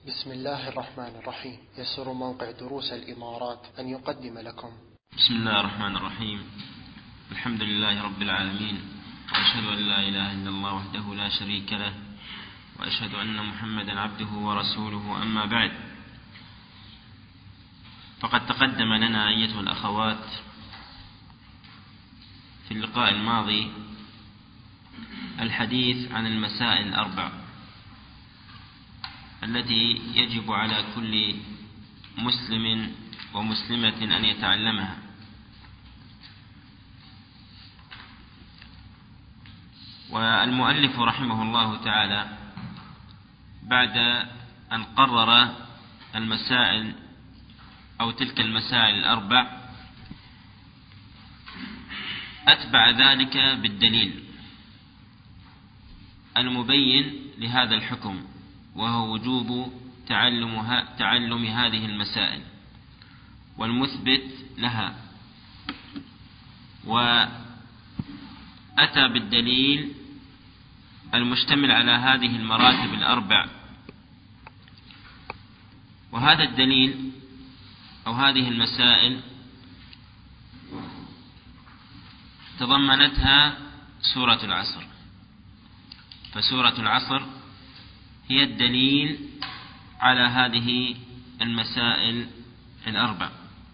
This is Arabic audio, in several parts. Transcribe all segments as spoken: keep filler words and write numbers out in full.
بسم الله الرحمن الرحيم. يسر موقع دروس الإمارات أن يقدم لكم. بسم الله الرحمن الرحيم. الحمد لله رب العالمين، وأشهد أن لا إله إلا الله وحده لا شريك له، وأشهد أن محمدا عبده ورسوله. أما بعد، فقد تقدم لنا أيتها الأخوات في اللقاء الماضي الحديث عن المسائل الأربع التي يجب على كل مسلم ومسلمة أن يتعلمها. والمؤلف رحمه الله تعالى بعد أن قرر المسائل أو تلك المسائل الأربع أتبع ذلك بالدليل المبين لهذا الحكم، وهو وجوب تعلم, تعلم هذه المسائل والمثبت لها، وأتى بالدليل المشتمل على هذه المراتب الأربع. وهذا الدليل أو هذه المسائل تضمنتها سورة العصر، فسورة العصر هي الدليل على هذه المسائل الأربع.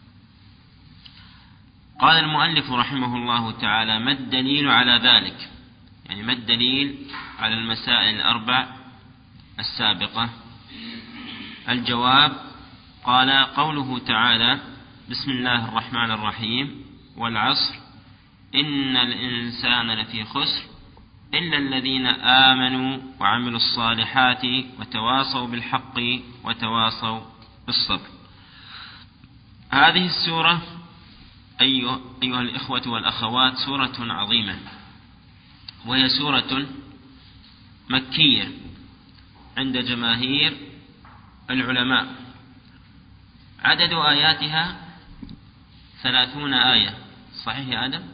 قال المؤلف رحمه الله تعالى: ما الدليل على ذلك؟ يعني ما الدليل على المسائل الأربع السابقة؟ الجواب: قال قوله تعالى: بسم الله الرحمن الرحيم، والعصر إن الإنسان لفي خسر إلا الذين آمنوا وعملوا الصالحات وتواصوا بالحق وتواصوا بالصبر. هذه السورة أيها, أيها الإخوة والأخوات سورة عظيمة، وهي سورة مكية عند جماهير العلماء. عدد آياتها ثلاثون آية. صحيح يا آدم؟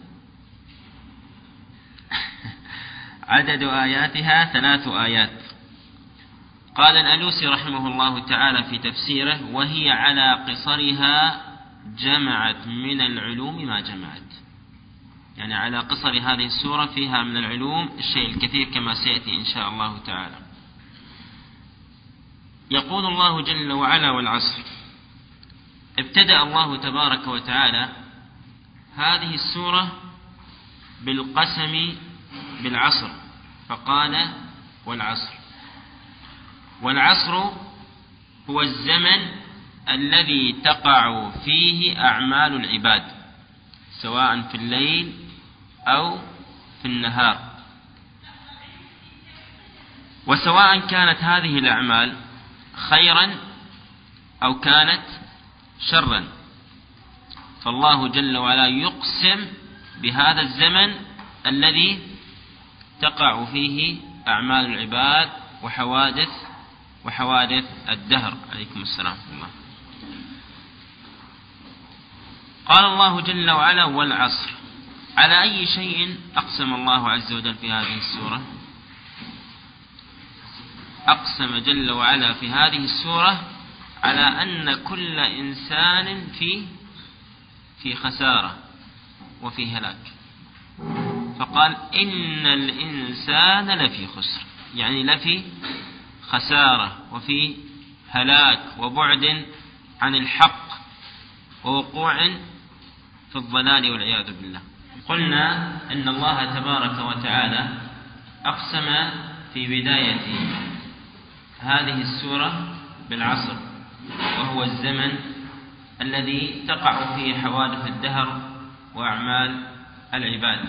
عدد آياتها ثلاث آيات. قال الألوسي رحمه الله تعالى في تفسيره: وهي على قصرها جمعت من العلوم ما جمعت. يعني على قصر هذه السورة فيها من العلوم الشيء الكثير كما سيأتي إن شاء الله تعالى. يقول الله جل وعلا: والعصر. ابتدأ الله تبارك وتعالى هذه السورة بالقسم بالعصر، فقال: والعصر. والعصر هو الزمن الذي تقع فيه أعمال العباد، سواء في الليل أو في النهار، وسواء كانت هذه الأعمال خيرا أو كانت شرا، فالله جل وعلا يقسم بهذا الزمن الذي تقع فيه أعمال العباد وحوادث وحوادث الدهر. عليكم السلام الله. قال الله جل وعلا: والعصر. على أي شيء أقسم الله عز وجل في هذه السورة؟ أقسم جل وعلا في هذه السورة على أن كل إنسان في في خسارة وفي هلاك، فقال: إن الإنسان لفي خسر، يعني لفي خسارة وفي هلاك وبعد عن الحق ووقوع في الضلال والعياذ بالله. قلنا إن الله تبارك وتعالى أقسم في بداية هذه السورة بالعصر، وهو الزمن الذي تقع فيه حوادث الدهر وأعمال العباد.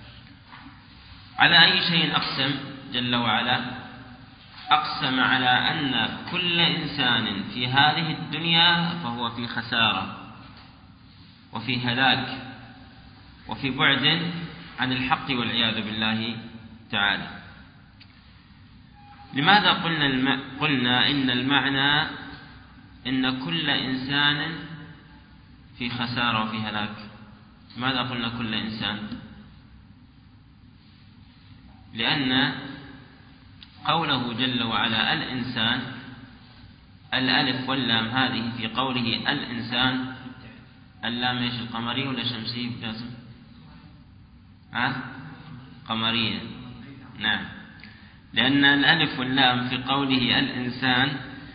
على أي شيء أقسم جل وعلا؟ أقسم على أن كل إنسان في هذه الدنيا فهو في خسارة وفي هلاك وفي بعد عن الحق والعياذ بالله تعالى. لماذا قلنا, الم... قلنا إن المعنى إن كل إنسان في خسارة وفي هلاك؟ لماذا قلنا كل إنسان؟ لأن قوله جل وعلا الإنسان الألف واللام هذه في قوله الإنسان، اللام إيش، القمرية ولا شمسية بجاسم؟ ها؟ قمرية. نعم، لأن الألف واللام في قوله الإنسان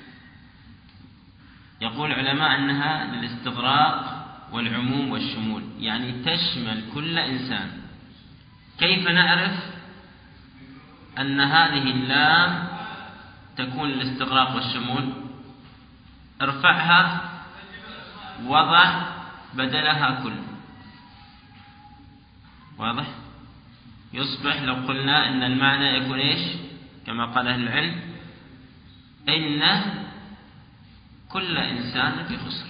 يقول العلماء أنها للاستغراق والعموم والشمول، يعني تشمل كل إنسان. كيف نعرف أن هذه اللام تكون للاستغراق والشمول؟ ارفعها وضع بدلها كل. واضح؟ يصبح لو قلنا أن المعنى يكون إيش كما قال أهل العلم، إن كل إنسان في خسر.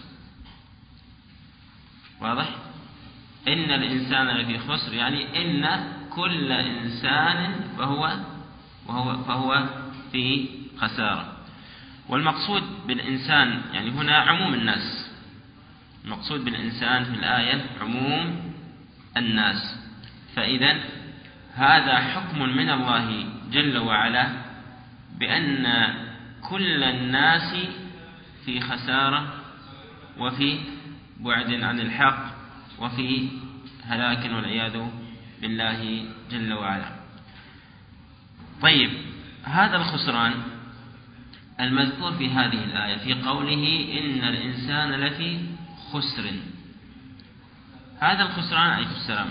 واضح؟ إن الإنسان لفي خسر، يعني إن كل إنسان فهو وهو فهو في خسارة. والمقصود بالإنسان يعني هنا عموم الناس، المقصود بالإنسان في الآية عموم الناس. فإذا هذا حكم من الله جل وعلا بأن كل الناس في خسارة وفي بعد عن الحق وفي هلاك والعياذ بالله جل وعلا. طيب، هذا الخسران المذكور في هذه الآية في قوله إن الإنسان لفي خسر، هذا الخسران عليكم السلام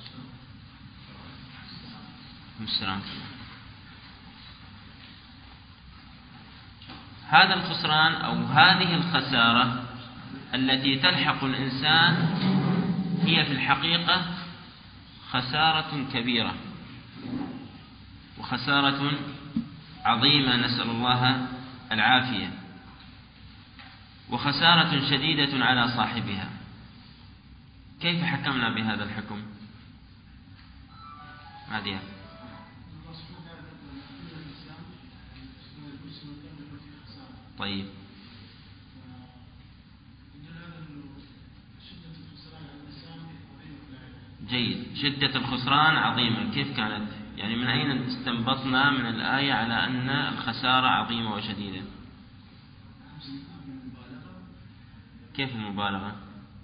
السلام هذا الخسران أو هذه الخسارة التي تلحق الإنسان هي في الحقيقة خسارة كبيرة وخسارة عظيمة، نسأل الله العافية، وخسارة شديدة على صاحبها. كيف حكمنا بهذا الحكم؟ هذه طيب جيد. شدة الخسران عظيمة، كيف كانت؟ يعني من أين استنبطنا من الآية على أن الخسارة عظيمة وشديدة؟ كيف المبالغة؟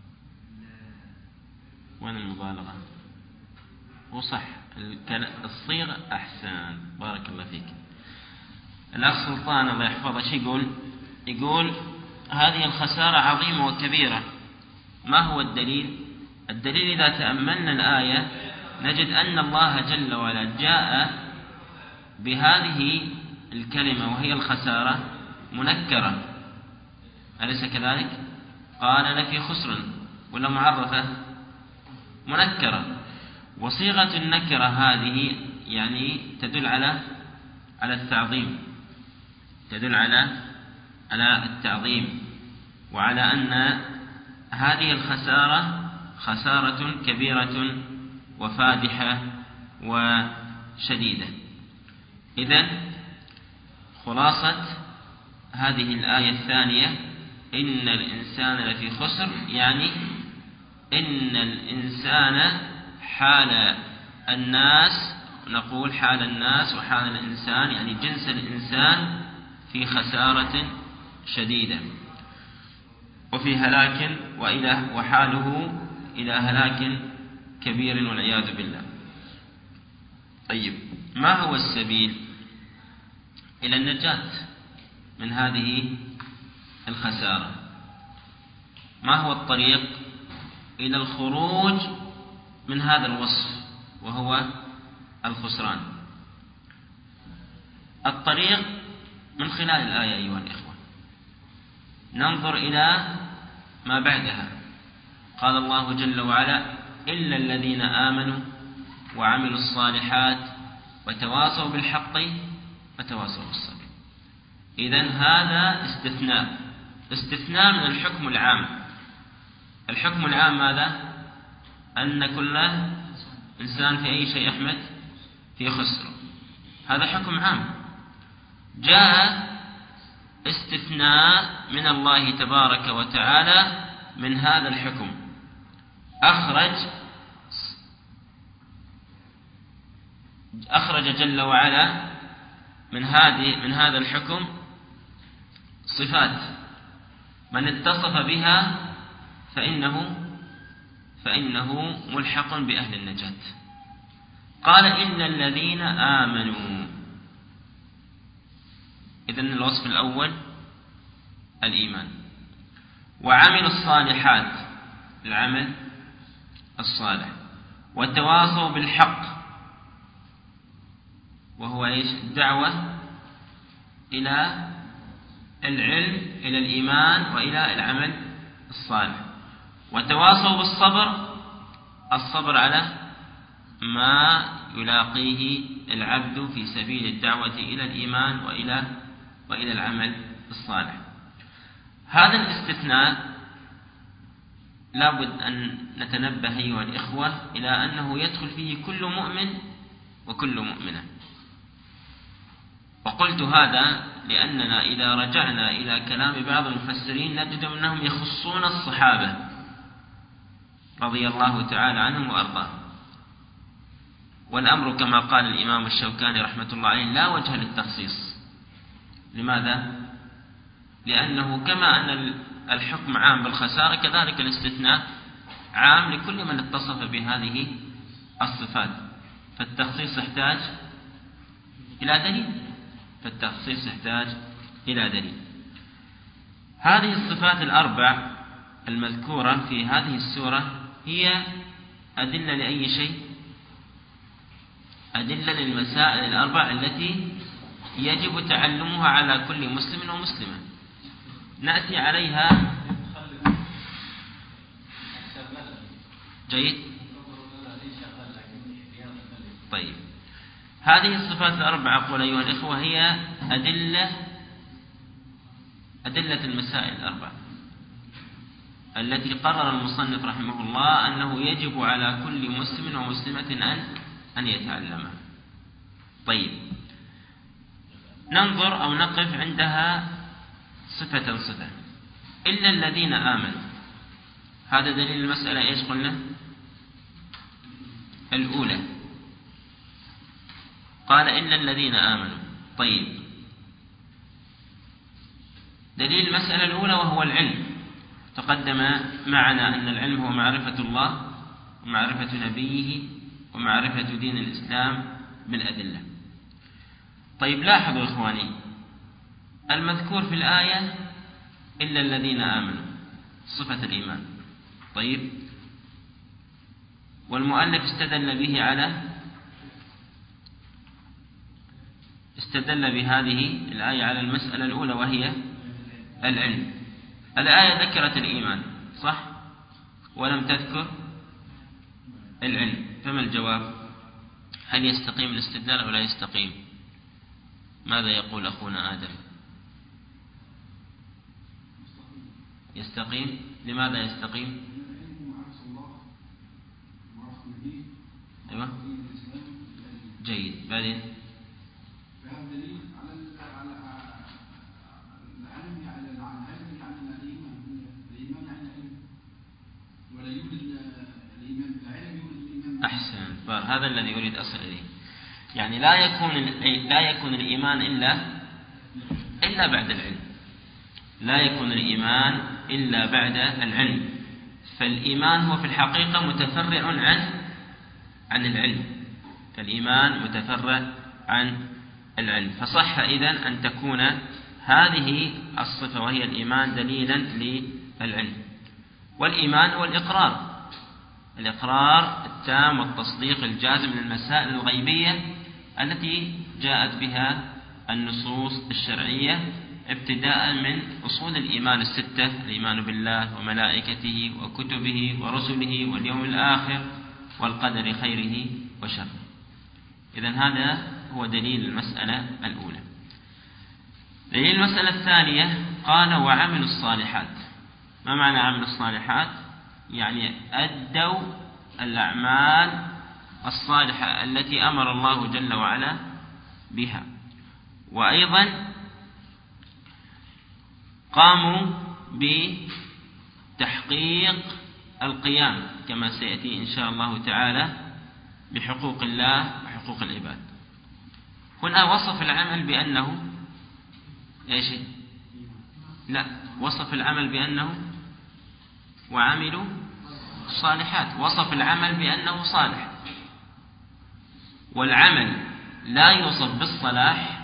وين المبالغة؟ وصح الصيغة أحسن، بارك الله فيك. الأخ سلطان الله يحفظه شو يقول؟ يقول هذه الخسارة عظيمة وكبيرة. ما هو الدليل؟ الدليل إذا تأملنا الآية نجد أن الله جل وعلا جاء بهذه الكلمة وهي الخسارة منكرة، أليس كذلك؟ قال لفي خسر ولا معرفة؟ منكرة. وصيغة النكرة هذه يعني تدل على على التعظيم، تدل على على التعظيم وعلى أن هذه الخسارة خسارة كبيرة وفادحة وشديدة. إذن خلاصة هذه الآية الثانية إن الإنسان لفي خسر، يعني إن الإنسان حال الناس، نقول حال الناس وحال الإنسان يعني جنس الإنسان في خسارة شديدة وفي هلاك وإلى وحاله إلى هلاك كبير والعياذ بالله. طيب، ما هو السبيل إلى النجاة من هذه الخسارة؟ ما هو الطريق إلى الخروج من هذا الوصف وهو الخسران؟ الطريق من خلال الآية أيها الإخوة. ننظر إلى ما بعدها. قال الله جل وعلا إلا الذين آمنوا وعملوا الصالحات وتواصوا بالحق وتواصوا بالصبر. إذن هذا استثناء استثناء من الحكم العام. الحكم العام ماذا؟ أن كل إنسان في أي شيء أحمد في خسر، هذا حكم عام. جاء استثناء من الله تبارك وتعالى من هذا الحكم، أخرج أخرج جل وعلا من هذه من هذا الحكم صفات من اتصف بها فإنه فإنه ملحق بأهل النجاة. قال إلا الذين آمنوا. إذن الوصف الأول الإيمان، وعملوا الصالحات العمل الصالح، وتواصوا بالحق وهو إيش؟ الدعوة إلى العلم، إلى الإيمان، وإلى العمل الصالح، وتواصوا بالصبر، الصبر على ما يلاقيه العبد في سبيل الدعوة إلى الإيمان وإلى وإلى العمل الصالح. هذا الاستثناء لابد أن نتنبه أيها الإخوة إلى أنه يدخل فيه كل مؤمن وكل مؤمنة. وقلت هذا لأننا إذا رجعنا إلى كلام بعض المفسرين نجد أنهم يخصون الصحابة رضي الله تعالى عنهم وأرضاهم، والأمر كما قال الإمام الشوكاني رحمة الله عليه لا وجه للتخصيص. لماذا؟ لأنه كما أن الحكم عام بالخسارة كذلك الاستثناء عام لكل من اتصف بهذه الصفات، فالتخصيص يحتاج إلى دليل فالتخصيص يحتاج إلى دليل. هذه الصفات الأربع المذكورة في هذه السورة هي أدلة لأي شيء؟ أدلة للمسائل الأربع التي يجب تعلمها على كل مسلم ومسلمة. نأتي عليها. جيد. طيب، هذه الصفات الأربعة أقول أيها الإخوة هي أدلة أدلة المسائل الأربع التي قرر المصنف رحمه الله أنه يجب على كل مسلم ومسلمة أن أن يتعلمها. طيب، ننظر أو نقف عندها صفة صفة. إلا الذين آمنوا، هذا دليل المسألة إيش قلنا؟ الأولى، قال إلا الذين آمنوا. طيب، دليل المسألة الأولى وهو العلم. تقدم معنا أن العلم هو معرفة الله ومعرفة نبيه ومعرفة دين الإسلام بالأدلة. طيب، لاحظوا إخواني المذكور في الآية إلا الذين آمنوا صفة الإيمان. طيب، والمؤلف استدل به على استدل بهذه الآية على المسألة الأولى وهي العلم. الآية ذكرت الإيمان صح ولم تذكر العلم، فما الجواب؟ هل يستقيم الاستدلال أو لا يستقيم؟ ماذا يقول أخونا آدم؟ يستقيم. لماذا يستقيم؟ أيوة. جيد. بعدين أحسن، هذا الذي أريد أصل إليه. يعني لا يكون لا يكون الإيمان إلا إلا بعد العلم. لا يكون الإيمان إلا بعد العلم، فالإيمان هو في الحقيقة متفرع عن عن العلم. فالإيمان متفرع عن العلم، فصح إذن أن تكون هذه الصفة وهي الإيمان دليلا للعلم. والإيمان هو الإقرار الإقرار التام والتصديق الجازم للمسائل الغيبية التي جاءت بها النصوص الشرعية، ابتداء من أصول الإيمان الستة: الإيمان بالله وملائكته وكتبه ورسله واليوم الآخر والقدر خيره وشره. إذن هذا هو دليل المسألة الأولى. دليل المسألة الثانية قال وعملوا الصالحات. ما معنى عملوا الصالحات؟ يعني أدوا الأعمال الصالحة التي أمر الله جل وعلا بها، وأيضا قاموا بتحقيق القيام كما سيأتي إن شاء الله تعالى بحقوق الله وحقوق العباد. هنا وصف العمل بأنه إيش؟ لا، وصف العمل بأنه وعملوا الصالحات، وصف العمل بأنه صالح. والعمل لا يوصف بالصلاح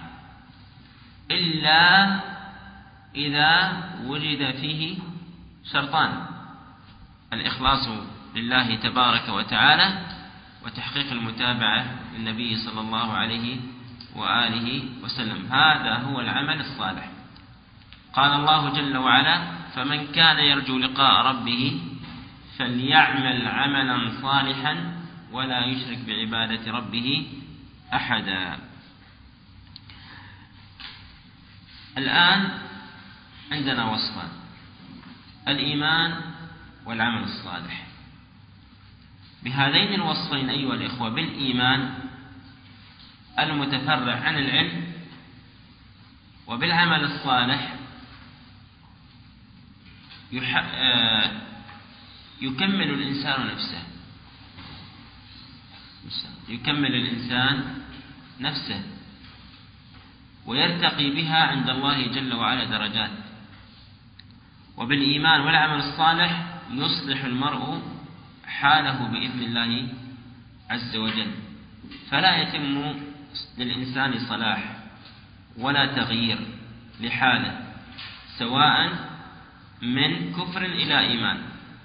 إلا إذا وجد فيه شرطان: الإخلاص لله تبارك وتعالى، وتحقيق المتابعة للنبي صلى الله عليه وآله وسلم. هذا هو العمل الصالح. قال الله جل وعلا: فمن كان يرجو لقاء ربه فليعمل عملا صالحا ولا يشرك بعبادة ربه أحدا. الآن عندنا وصفان: الإيمان والعمل الصالح. بهذين الوصفين أيها الإخوة، بالإيمان المتفرع عن العلم، وبالعمل الصالح يكمل الإنسان نفسه يكمل الإنسان نفسه ويرتقي بها عند الله جل وعلا درجات. وبالإيمان والعمل الصالح يصلح المرء حاله بإذن الله عز وجل، فلا يتم للإنسان صلاح ولا تغيير لحاله، سواء من كفر إلى إيمان،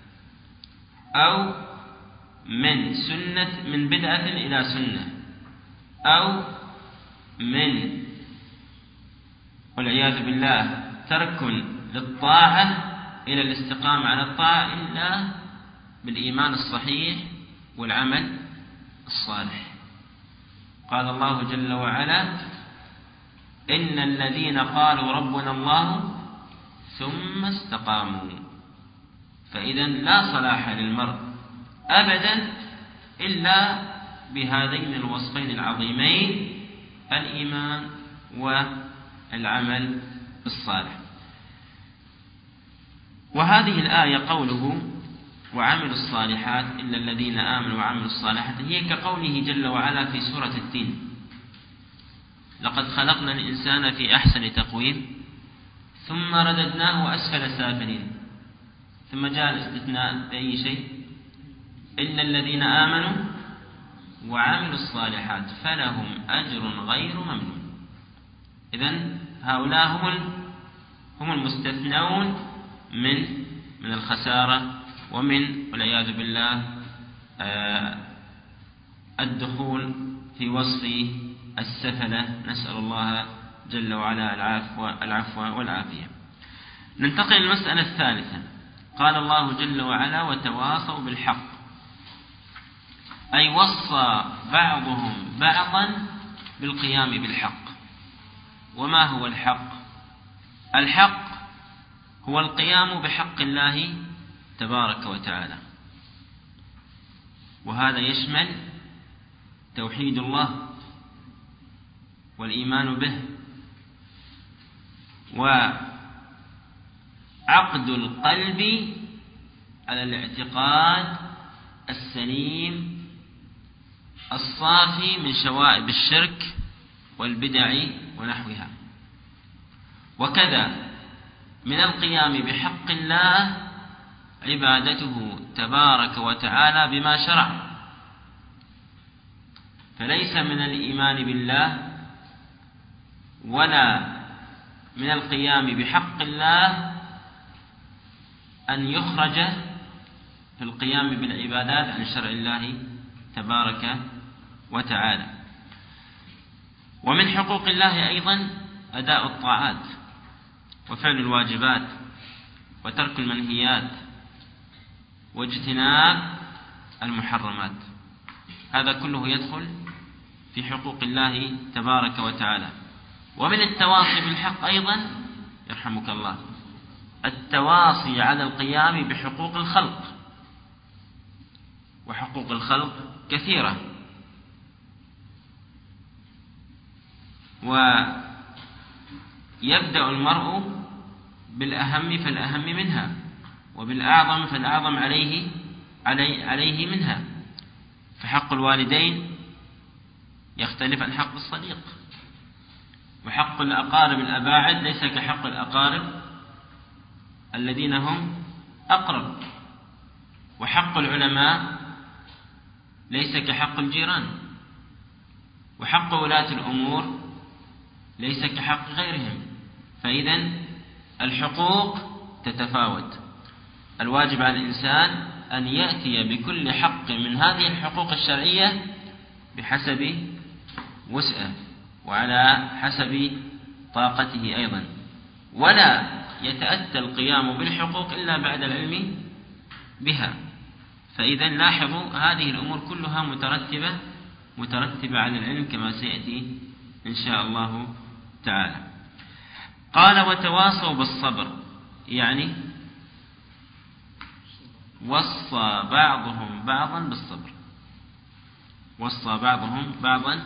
أو من سنة من بدعة إلى سنة، أو من والعياذ بالله ترك للطاعة إلى الاستقامة على الطاعة، إلا بالإيمان الصحيح والعمل الصالح. قال الله جل وعلا: إن الذين قالوا ربنا الله ثم استقاموا. فإذا لا صلاح للمرء أبدا إلا بهذين الوصفين العظيمين: الإيمان والعمل الصالح. وهذه الآية قوله: وعملوا الصالحات إلا الذين آمنوا وعملوا الصالحات، هي كقوله جل وعلا في سورة التين: لقد خلقنا الإنسان في أحسن تقويم ثم رددناه أسفل سافلين. ثم جاء الاستثناء بأي شيء: إلا الذين آمنوا وعملوا الصالحات فلهم أجر غير ممنون. إذن هؤلاء هم هم المستثنون من من الخسارة ومن والعياذ بالله الدخول في وصف السفلة. نسأل الله جل وعلا العفو العفو والعافية. ننتقل للمسألة الثالثة. قال الله جل وعلا: وتواصوا بالحق، أي وصى بعضهم بعضا بالقيام بالحق. وما هو الحق؟ الحق هو القيام بحق الله تبارك وتعالى، وهذا يشمل توحيد الله والإيمان به، وعقد القلب على الاعتقاد السليم الصافي من شوائب الشرك والبدع ونحوها. وكذا من القيام بحق الله عبادته تبارك وتعالى بما شرع. فليس من الإيمان بالله ولا من القيام بحق الله أن يخرج في القيام بالعبادات عن شرع الله تبارك وتعالى. ومن حقوق الله أيضا أداء الطاعات وفعل الواجبات وترك المنهيات واجتناب المحرمات. هذا كله يدخل في حقوق الله تبارك وتعالى. ومن التواصي بالحق أيضا يرحمك الله التواصي على القيام بحقوق الخلق، وحقوق الخلق كثيرة، ويبدأ المرء بالأهم فالأهم منها، وبالأعظم فالأعظم عليه علي عليه منها. فحق الوالدين يختلف عن حق الصديق، وحق الأقارب الأباعد ليس كحق الأقارب الذين هم أقرب. وحق العلماء ليس كحق الجيران، وحق ولاة الأمور ليس كحق غيرهم. فإذا الحقوق تتفاوت. الواجب على الإنسان أن يأتي بكل حق من هذه الحقوق الشرعية بحسب وسعه وعلى حسب طاقته أيضا، ولا يتأتى القيام بالحقوق إلا بعد العلم بها. فإذا لاحظوا هذه الأمور كلها مترتبة مترتبة على العلم كما سيأتي إن شاء الله تعالى. قال وتواصوا بالصبر، يعني وصى بعضهم بعضا بالصبر، وصى بعضهم بعضا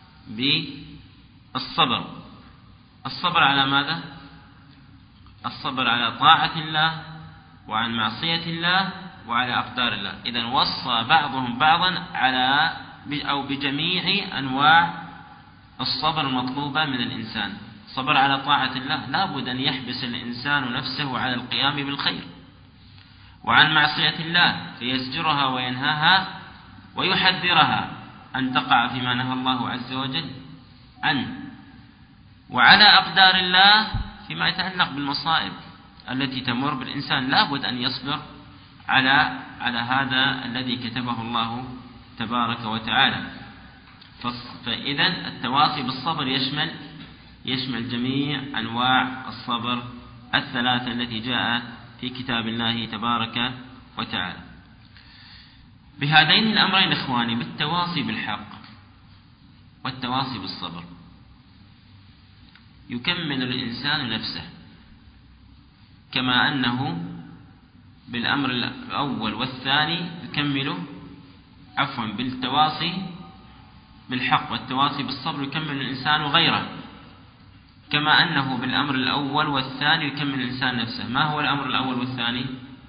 بالصبر. الصبر على ماذا؟ الصبر على طاعة الله وعن معصية الله وعلى أقدار الله. إذن وصى بعضهم بعضا على أو بجميع أنواع الصبر المطلوبة من الإنسان. صبر على طاعة الله لا بد أن يحبس الإنسان نفسه على القيام بالخير، وعن معصية الله فيزجرها وينهاها ويحذرها أن تقع فيما نهى الله عز وجل عنه، وعلى أقدار الله فيما يتعلق بالمصائب التي تمر بالإنسان لا بد أن يصبر على على هذا الذي كتبه الله تبارك وتعالى. فإذا التواصي بالصبر يشمل يشمل جميع أنواع الصبر الثلاثة التي جاء في كتاب الله تبارك وتعالى. بهذين الأمرين إخواني، بالتواصي بالحق والتواصي بالصبر، يكمل الإنسان نفسه، كما أنه بالأمر الأول والثاني يكمل عفوا بالتواصي بالحق والتواصي بالصبر يكمل الإنسان غيره، كما أنه بالأمر الأول والثاني يكمل الإنسان نفسه. ما هو الأمر الأول والثاني؟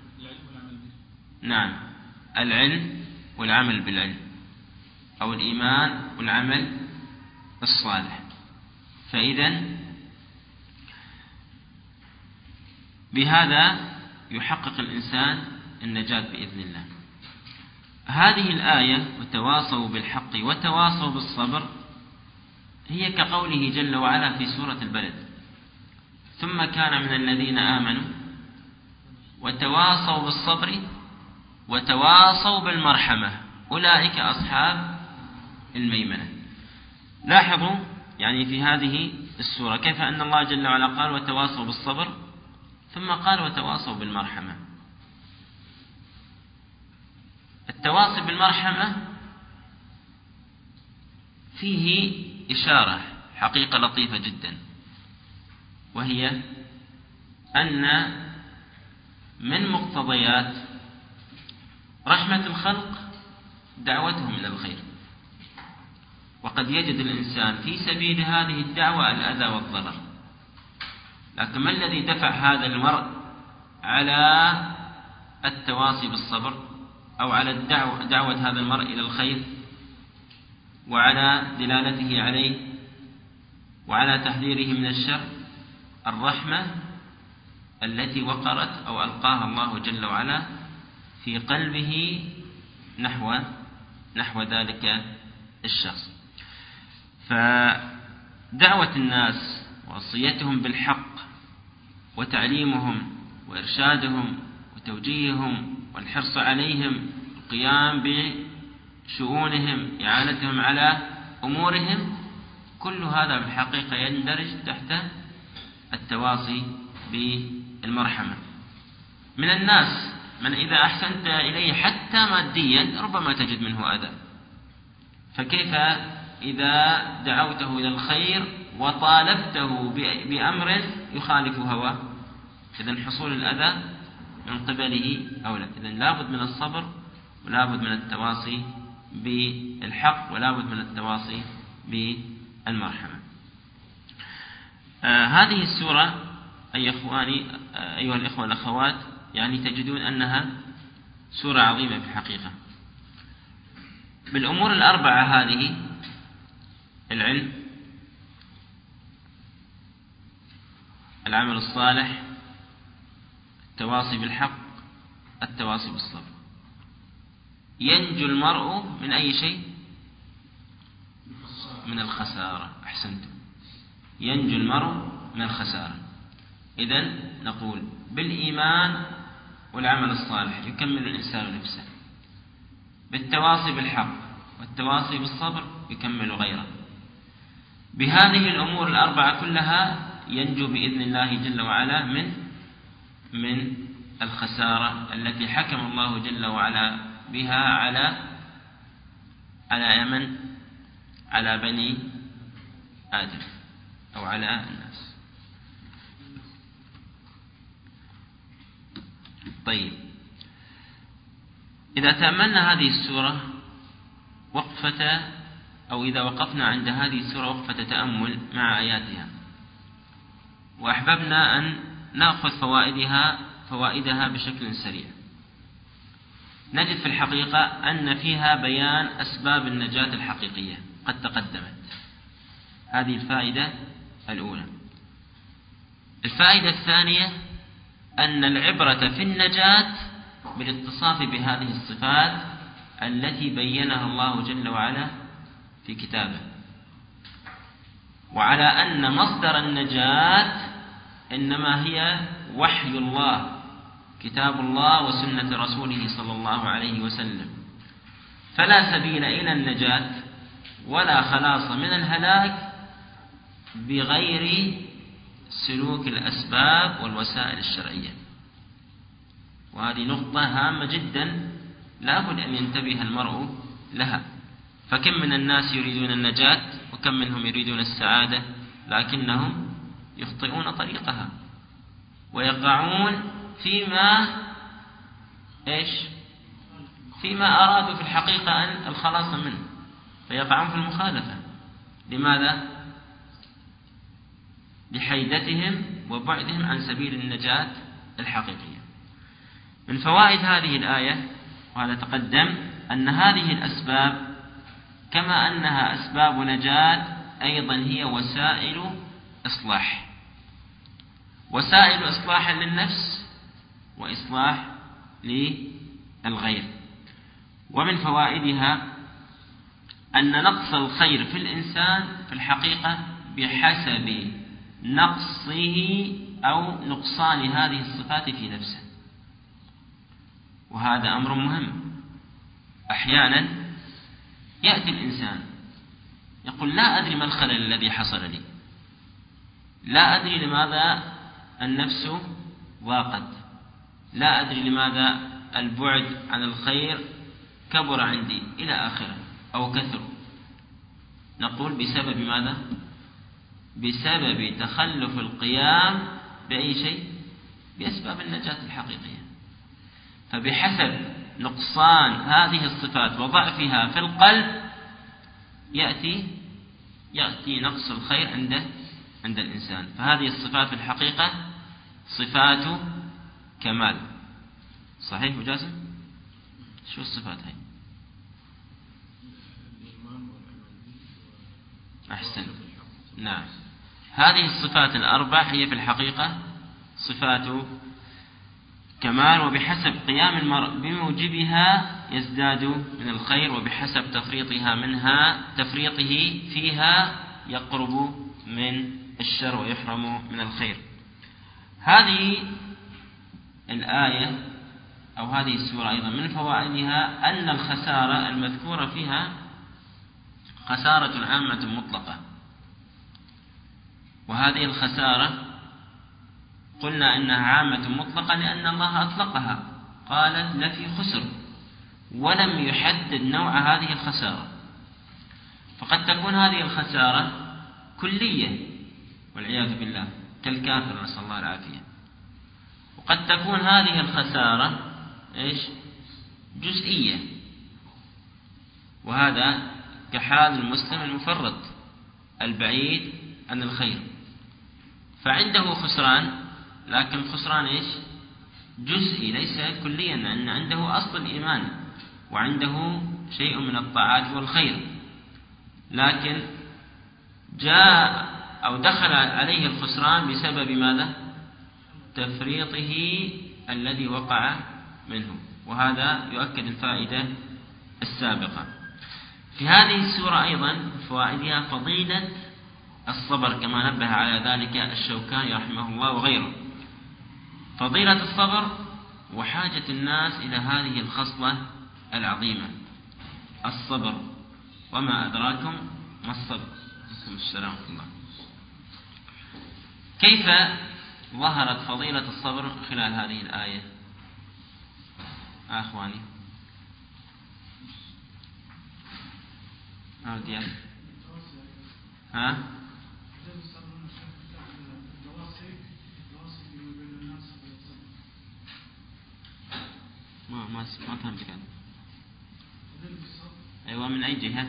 نعم، العلم والعمل بالعلم، أو الإيمان والعمل الصالح. فإذا بهذا يحقق الإنسان النجاة بإذن الله. هذه الآية وتواصوا بالحق وتواصوا بالصبر هي كقوله جل وعلا في سورة البلد: ثم كان من الذين آمنوا وتواصوا بالصبر وتواصوا بالمرحمة أولئك أصحاب الميمنة. لاحظوا يعني في هذه السورة كيف أن الله جل وعلا قال وتواصوا بالصبر ثم قال وتواصوا بالمرحمة. التواصي بالمرحمة فيه إشارة حقيقة لطيفة جدا، وهي أن من مقتضيات رحمة الخلق دعوتهم إلى الخير، وقد يجد الإنسان في سبيل هذه الدعوة الأذى والضرر، لكن ما الذي دفع هذا المرء على التواصي بالصبر أو على الدعوة دعوة هذا المرء إلى الخير وعلى دلالته عليه وعلى تحذيره من الشر؟ الرحمة التي وقرت أو ألقاها الله جل وعلا في قلبه نحو نحو ذلك الشخص. فدعوة الناس ووصيتهم بالحق وتعليمهم وإرشادهم وتوجيههم والحرص عليهم القيام بشؤونهم إعانتهم على أمورهم، كل هذا بالحقيقة يندرج تحت التواصي بالمرحمة. من الناس من إذا أحسنت إليه حتى ماديا ربما تجد منه أذى، فكيف إذا دعوته إلى الخير وطالبته بأمر يخالف هواه؟ إذن حصول الأذى من قبله أولى. إذن لابد من الصبر ولابد من التواصي بالحق ولابد من التواصي بالمرحمة. آه هذه السورة أي إخواني آه أيها الإخوة والأخوات يعني تجدون أنها سورة عظيمة في الحقيقة. بالأمور الأربعة هذه: العلم، العمل الصالح، التواصي بالحق، التواصي بالصبر. ينجو المرء من أي شيء؟ من الخسارة. أحسنتم. ينجو المرء من الخسارة. إذن نقول بالإيمان والعمل الصالح يكمل الإنسان نفسه، بالتواصي بالحق والتواصي بالصبر يكمل غيره. بهذه الأمور الأربعة كلها ينجو بإذن الله جل وعلا من من الخسارة التي حكم الله جل وعلا بها على على يمن على بني آدم أو على الناس. طيب، إذا تأملنا هذه السورة وقفة، أو إذا وقفنا عند هذه السورة وقفة تأمل مع آياتها، وأحببنا أن نأخذ فوائدها فوائدها بشكل سريع، نجد في الحقيقة أن فيها بيان أسباب النجاة الحقيقية قد تقدمت. هذه الفائدة الأولى. الفائدة الثانية أن العبرة في النجاة بالاتصاف بهذه الصفات التي بينها الله جل وعلا في كتابه، وعلى أن مصدر النجاة إنما هي وحي الله، كتاب الله وسنة رسوله صلى الله عليه وسلم. فلا سبيل إلى النجاة ولا خلاص من الهلاك بغير سلوك الأسباب والوسائل الشرعية. وهذه نقطة هامة جدا لا بد أن ينتبه المرء لها. فكم من الناس يريدون النجاة وكم منهم يريدون السعادة، لكنهم يخطئون طريقها ويقعون فيما إيش فيما أرادوا في الحقيقة أن الخلاص منه، فيقعون في المخالفة. لماذا؟ لحيدتهم وبعدهم عن سبيل النجاة الحقيقية. من فوائد هذه الآية، وهذا تقدم، أن هذه الأسباب كما أنها أسباب نجاة أيضا هي وسائل إصلاح، وسائل إصلاح للنفس وإصلاح للغير. ومن فوائدها أن نقص الخير في الإنسان في الحقيقة بحسب نقصه أو نقصان هذه الصفات في نفسه، وهذا أمر مهم. أحيانا يأتي الإنسان يقول لا أدري ما الخلل الذي حصل لي، لا أدري لماذا النفس ضاقت، لا أدري لماذا البعد عن الخير كبر عندي إلى آخره أو كثر. نقول بسبب ماذا؟ بسبب تخلف القيام بأي شيء؟ بأسباب النجاة الحقيقية. فبحسب نقصان هذه الصفات وضعفها في القلب يأتي يأتي نقص الخير عند عند الإنسان. فهذه الصفات في الحقيقة صفات كمال. صحيح وجاسم؟ شو الصفات هاي؟ أحسن. نعم، هذه الصفات الأربع هي في الحقيقة صفات كمال، وبحسب قيام المرء بموجبها يزداد من الخير، وبحسب تفريطها منها تفريطه فيها يقرب من الشر ويحرم من الخير. هذه الآية أو هذه السورة أيضا من فوائدها أن الخسارة المذكورة فيها خسارة عامة مطلقة، وهذه الخسارة قلنا أنها عامة مطلقة لأن الله أطلقها، قالت لفي خسر، ولم يحدد نوع هذه الخسارة. فقد تكون هذه الخسارة كلية والعياذ بالله كالكافر، نسأل الله العافية، وقد تكون هذه الخسارة إيش؟ جزئية، وهذا كحال المسلم المفرط البعيد عن الخير، فعنده خسران، لكن خسران إيش؟ جزئي ليس كليا، لأن عنده أصل الإيمان وعنده شيء من الطاعات والخير، لكن جاء أو دخل عليه الخسران بسبب ماذا؟ تفريطه الذي وقع منه، وهذا يؤكد الفائدة السابقة. في هذه السورة أيضا فوائدها فضيلة الصبر كما نبه على ذلك الشوكاني رحمه الله وغيره، فضيلة الصبر وحاجة الناس إلى هذه الخصلة العظيمة الصبر. وما أدراكم ما الصبر؟ السلام الله. كيف ظهرت فضيلة الصبر خلال هذه الآية أخواني؟ أوديان ها ما ما ما فهمت كذا. أيوة، من أي جهة؟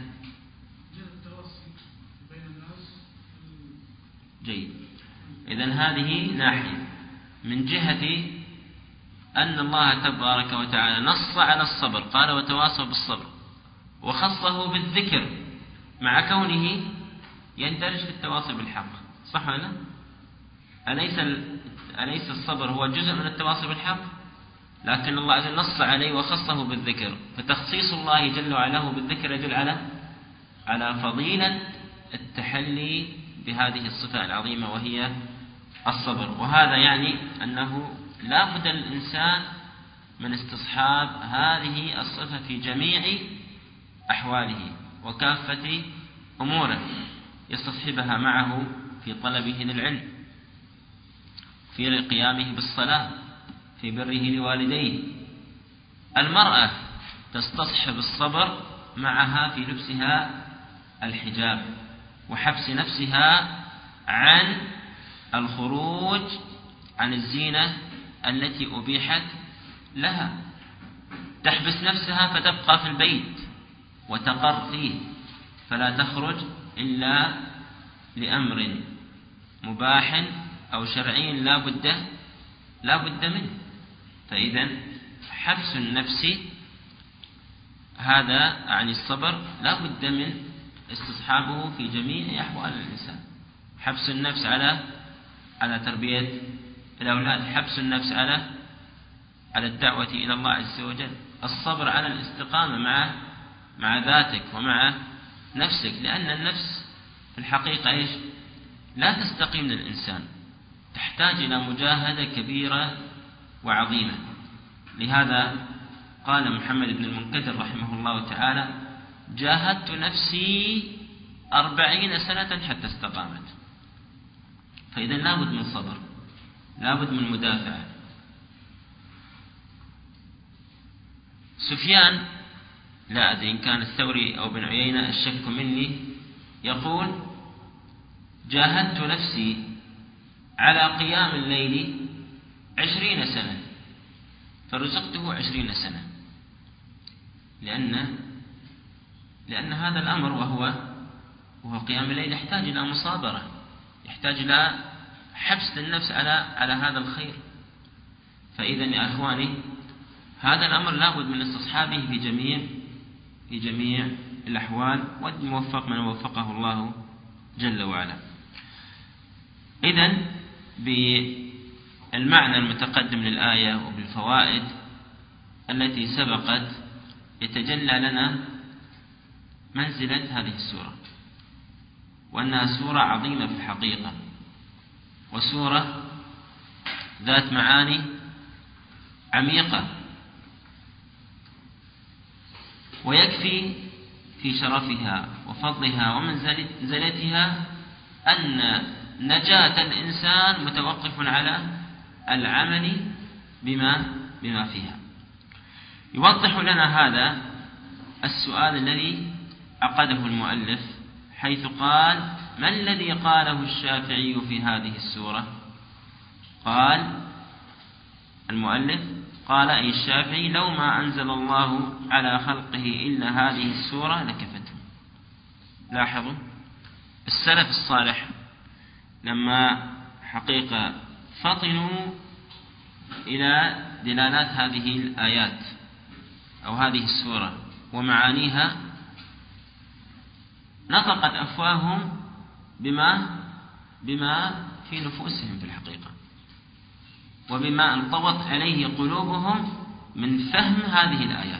جيد. إذن هذه ناحية من جهة أن الله تبارك وتعالى نص على الصبر، قال وتواصوا بالصبر، وخصه بالذكر مع كونه يندرج في التواصي بالحق، صح ولا لا؟ أليس أليس الصبر هو جزء من التواصي بالحق؟ لكن الله عز وجل نص عليه وخصه بالذكر، فتخصيص الله جل وعلا بالذكر يدل على على فضيلة التحلي بهذه الصفة العظيمة وهي الصبر. وهذا يعني أنه لا بد للإنسان من استصحاب هذه الصفة في جميع أحواله وكافة أموره، يستصحبها معه في طلبه للعلم، في قيامه بالصلاة، في بره لوالديه. المرأة تستصحب الصبر معها في لبسها الحجاب وحبس نفسها عن الخروج عن الزينة التي أبيحت لها، تحبس نفسها فتبقى في البيت وتقر فيه، فلا تخرج إلا لأمر مباح أو شرعي لا بد لا بد منه. فإذا حبس النفس هذا عن الصبر لا بد من استصحابه في جميع أحوال الإنسان. حبس النفس على على تربية الأولاد، حبس النفس على على الدعوة إلى الله عز وجل، الصبر على الاستقامة مع مع ذاتك ومع نفسك، لأن النفس في الحقيقة إيش؟ لا تستقيم للإنسان، تحتاج إلى مجاهدة كبيرة وعظيمة. لهذا قال محمد بن المنكدر رحمه الله تعالى: جاهدت نفسي أربعين سنة حتى استقامت. فإذا لابد من صبر، لابد من مدافعة. سفيان، لا أدري إن كان الثوري أو بن عيينة، الشك مني، يقول: جاهدت نفسي على قيام الليل عشرين سنة فرزقته عشرين سنة، لأن لأن هذا الأمر وهو وهو قيام الليل يحتاج إلى مصابرة، يحتاج إلى حبس النفس على على هذا الخير. فإذا يا أخواني هذا الأمر لابد من استصحابه في جميع في جميع الأحوال، والموفق من وفقه الله جل وعلا. إذن بالمعنى المتقدم للآية وبالفوائد التي سبقت يتجلى لنا منزلة هذه السورة، وأنها سورة عظيمة في الحقيقة، وسورة ذات معاني عميقة. ويكفي في شرفها وفضلها ومنزلتها أن نجاة الإنسان متوقف على العمل بما بما فيها. يوضح لنا هذا السؤال الذي عقده المؤلف، حيث قال: ما الذي قاله الشافعي في هذه السورة؟ قال المؤلف: قال أي الشافعي: لو ما أنزل الله على خلقه إلا هذه السورة لكفتهم. لاحظوا السلف الصالح لما حقيقة فطنوا إلى دلالات هذه الآيات أو هذه السورة ومعانيها، نطقت أفواههم بما بما في نفوسهم في الحقيقة. وبما انطوت عليه قلوبهم من فهم هذه الآيات.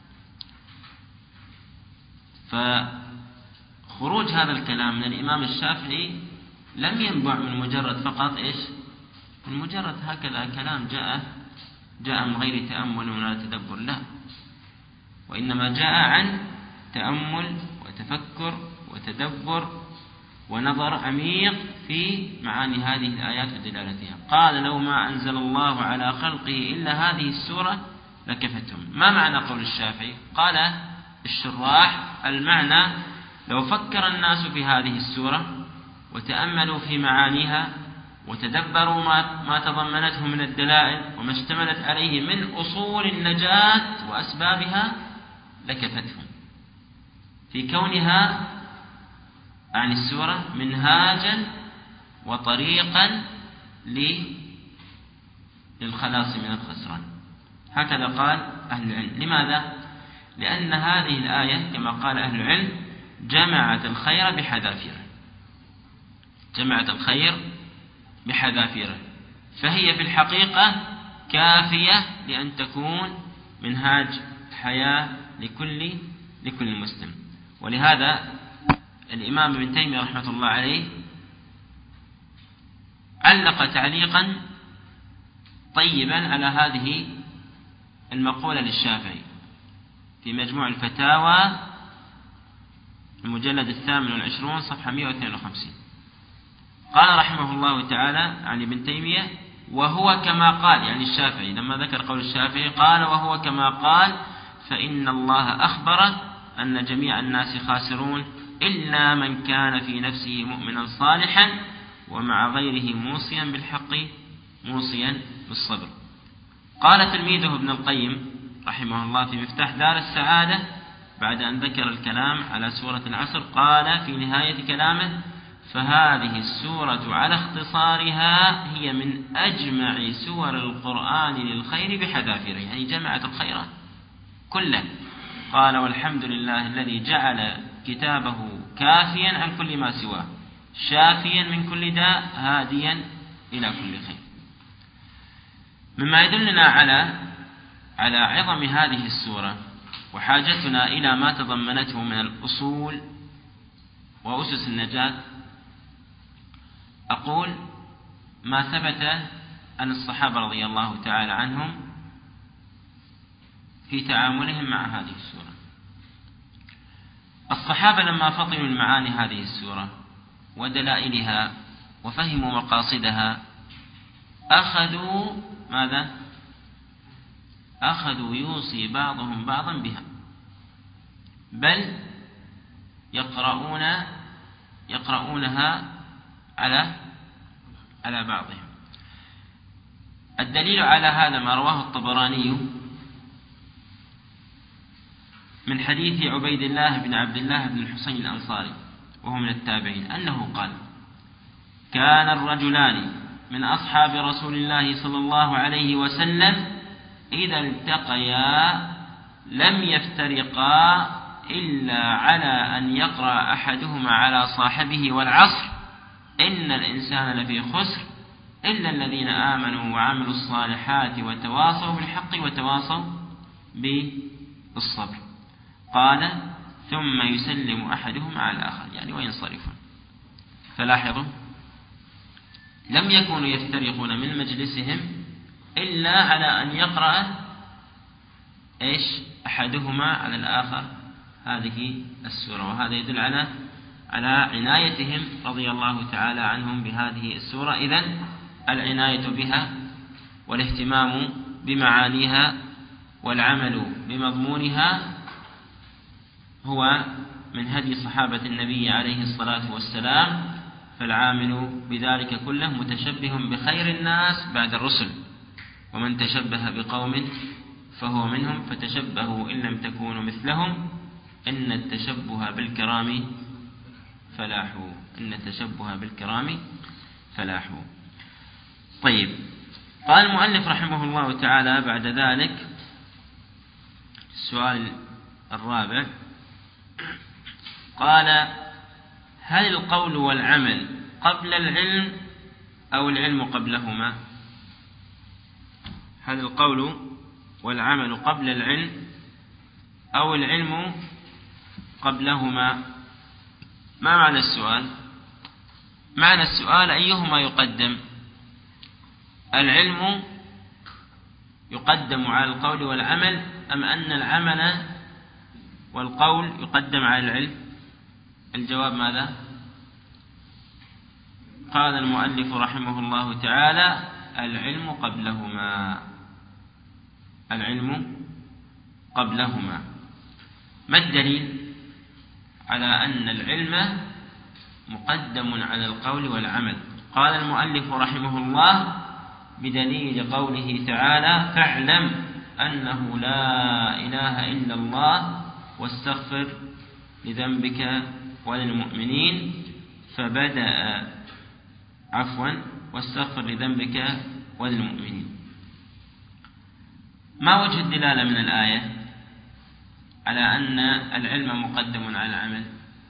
فخروج هذا الكلام من الإمام الشافعي لم ينبع من مجرد فقط إيش؟ من مجرد هكذا كلام جاء جاء من غير تأمل ولا تدبر، لا، وإنما جاء عن تأمل وتفكر وتدبر ونظر عميق في معاني هذه الآيات ودلالتها. قال: لو ما أنزل الله على خلقه إلا هذه السورة لكفتهم. ما معنى قول الشافعي؟ قال الشراح: المعنى لو فكر الناس في هذه السورة وتأملوا في معانيها وتدبروا ما, ما تضمنته من الدلائل وما اشتملت عليه من أصول النجاة وأسبابها لكفتهم، في كونها عن السورة منهاجا وطريقا للخلاص من الخسران. هكذا قال أهل العلم. لماذا؟ لأن هذه الآية كما قال أهل العلم جمعت الخير بحذافيره، جمعت الخير بحذافيره، فهي في الحقيقة كافية لأن تكون منهاج حياة لكل لكل مسلم. ولهذا الإمام ابن تيمية رحمة الله عليه علق تعليقا طيبا على هذه المقولة للشافعي في مجموع الفتاوى المجلد الثامن والعشرون صفحة مئة واثنين وخمسين. قال رحمه الله تعالى عن ابن تيمية: وهو كما قال، يعني الشافعي لما ذكر قول الشافعي قال: وهو كما قال، فإن الله أخبر أن جميع الناس خاسرون إلا من كان في نفسه مؤمنا صالحا ومع غيره موصيا بالحق موصيا بالصبر. قال تلميذه ابن القيم رحمه الله في مفتاح دار السعادة بعد أن ذكر الكلام على سورة العصر، قال في نهاية كلامه: فهذه السورة على اختصارها هي من أجمع سور القرآن للخير بحذافيره، يعني جمعت الخير كله. قال: والحمد لله الذي جعل كتابه كافيا عن كل ما سواه، شافيا من كل داء، هاديا إلى كل خير. مما يدلنا على على عظم هذه السورة وحاجتنا إلى ما تضمنته من الأصول وأسس النجاة، أقول ما ثبت عن الصحابة رضي الله تعالى عنهم في تعاملهم مع هذه السورة. الصحابة لما فطنوا المعاني هذه السورة ودلائلها وفهموا مقاصدها أخذوا ماذا؟ أخذوا يوصي بعضهم بعضا بها، بل يقرؤون يقرؤونها على على بعضهم. الدليل على هذا ما رواه الطبراني من حديث عبيد الله بن عبد الله بن الحسين الأنصاري وهو من التابعين أنه قال: كان الرجلان من أصحاب رسول الله صلى الله عليه وسلم إذا التقيا لم يفترقا إلا على أن يقرأ أحدهما على صاحبه والعصر إن الإنسان لفي خسر إلا الذين آمنوا وعملوا الصالحات وتواصوا بالحق وتواصوا بالصبر. قال: ثم يسلم أحدهم على الآخر، يعني وينصرفون. فلاحظوا لم يكونوا يفترقون من مجلسهم إلا على أن يقرأ إيش أحدهما على الآخر هذه السورة. وهذا يدل على على عنايتهم رضي الله تعالى عنهم بهذه السورة. إذن العناية بها والاهتمام بمعانيها والعمل بمضمونها هو من هدي صحابة النبي عليه الصلاة والسلام، فالعامل بذلك كله متشبه بخير الناس بعد الرسل، ومن تشبه بقوم فهو منهم، فتشبهوا إن لم تكونوا مثلهم إن التشبه بالكرام فلاحوا إن التشبه بالكرام فلاحوا. طيب، قال المؤلف رحمه الله تعالى بعد ذلك السؤال الرابع، قال: هل القول والعمل قبل العلم أو العلم قبلهما؟ هل القول والعمل قبل العلم أو العلم قبلهما؟ ما معنى السؤال؟ معنى السؤال أيهما يقدم؟ العلم يقدم على القول والعمل أم أن العمل والقول يقدم على العلم؟ الجواب ماذا؟ قال المؤلف رحمه الله تعالى: العلم قبلهما. العلم قبلهما. ما الدليل على أن العلم مقدم على القول والعمل؟ قال المؤلف رحمه الله: بدليل قوله تعالى: فاعلم أنه لا إله إلا الله واستغفر لذنبك وللمؤمنين فبدأ عفوا واستغفر لذنبك وللمؤمنين. ما وجه الدلالة من الآية على أن العلم مقدم على العمل؟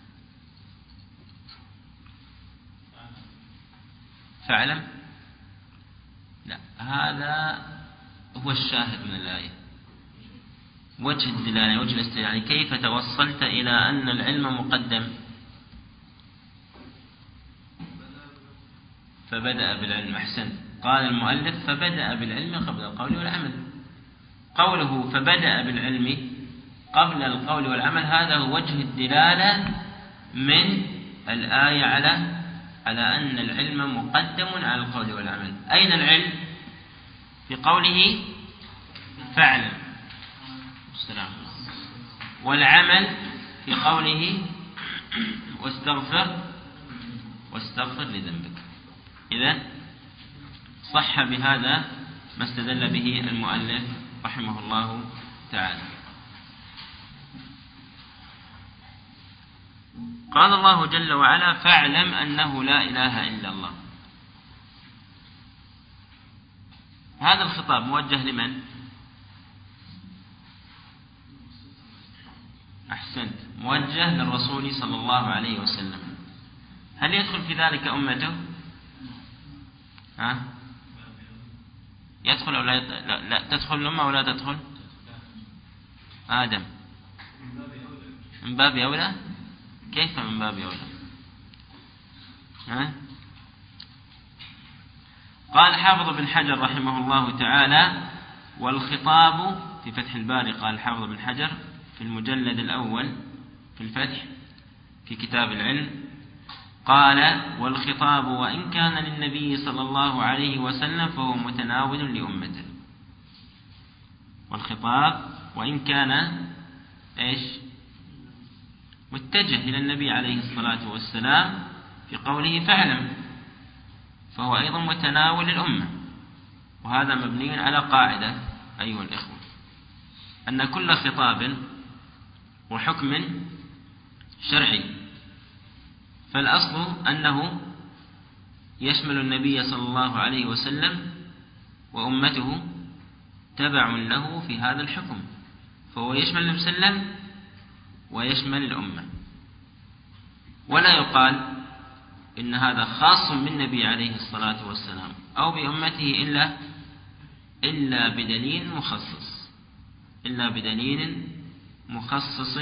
فاعلم؟ لا، هذا هو الشاهد من الآية. وجه الدلالة، وجه الاستدلال، يعني كيف توصلت إلى أن العلم مقدم؟ فبدأ بالعلم. أحسنت. قال المؤلف: فبدأ بالعلم قبل القول والعمل. قوله فبدأ بالعلم قبل القول والعمل هذا هو وجه الدلالة من الآية على على أن العلم مقدم على القول والعمل. أين العلم؟ في قوله فاعلم، والعمل في قوله واستغفر واستغفر لذنبك. إذن صح بهذا ما استدل به المؤلف رحمه الله تعالى. قال الله جل وعلا: فاعلم أنه لا إله إلا الله. هذا الخطاب موجه لمن؟ أحسنت، موجه للرسول صلى الله عليه وسلم. هل يدخل في ذلك أمته؟ ها؟ يدخل أو لا, يد... لا, لا تدخل الأمة ولا تدخل؟ آدم من باب أولى. كيف من باب أولى؟ ها؟ قال حافظ بن حجر رحمه الله تعالى: والخطاب في فتح الباري. قال حافظ بن حجر في المجلد الأول في الفتح في كتاب العلم، قال: والخطاب وإن كان للنبي صلى الله عليه وسلم فهو متناول لأمته. والخطاب وإن كان إيش؟ متجه إلى النبي عليه الصلاة والسلام في قوله فاعلم، فهو أيضا متناول الأمة. وهذا مبني على قاعدة أيها الإخوة، أن كل خطاب وحكم شرعي فالأصل أنه يشمل النبي صلى الله عليه وسلم وأمته تبع له في هذا الحكم، فهو يشمل النبي صلى الله عليه وسلم ويشمل الأمة. ولا يقال إن هذا خاص بالنبي عليه الصلاة والسلام أو بأمته إلا إلا بدليل مخصص إلا بدليل مخصص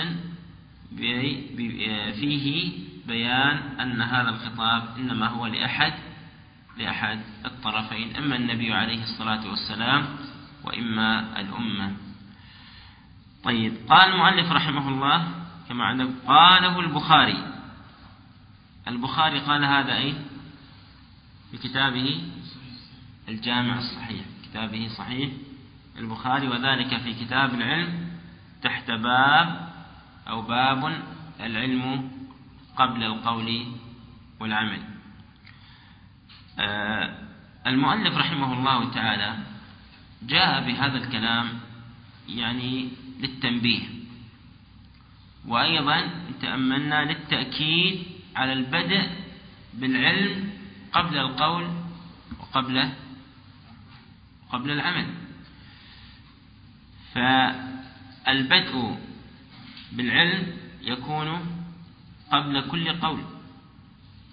فيه بيان أن هذا الخطاب إنما هو لأحد لأحد الطرفين، إما النبي عليه الصلاة والسلام وإما الأمة. طيب، قال المؤلف رحمه الله كما عندك قاله البخاري. البخاري قال هذا أي في كتابه الجامع الصحيح، كتابه صحيح البخاري، وذلك في كتاب العلم تحت باب أو باب العلم قبل القول والعمل. آه المؤلف رحمه الله تعالى جاء بهذا الكلام يعني للتنبيه، وأيضا تأملنا للتأكيد على البدء بالعلم قبل القول وقبل قبل العمل. فالبدء بالعلم يكون قبل كل قول،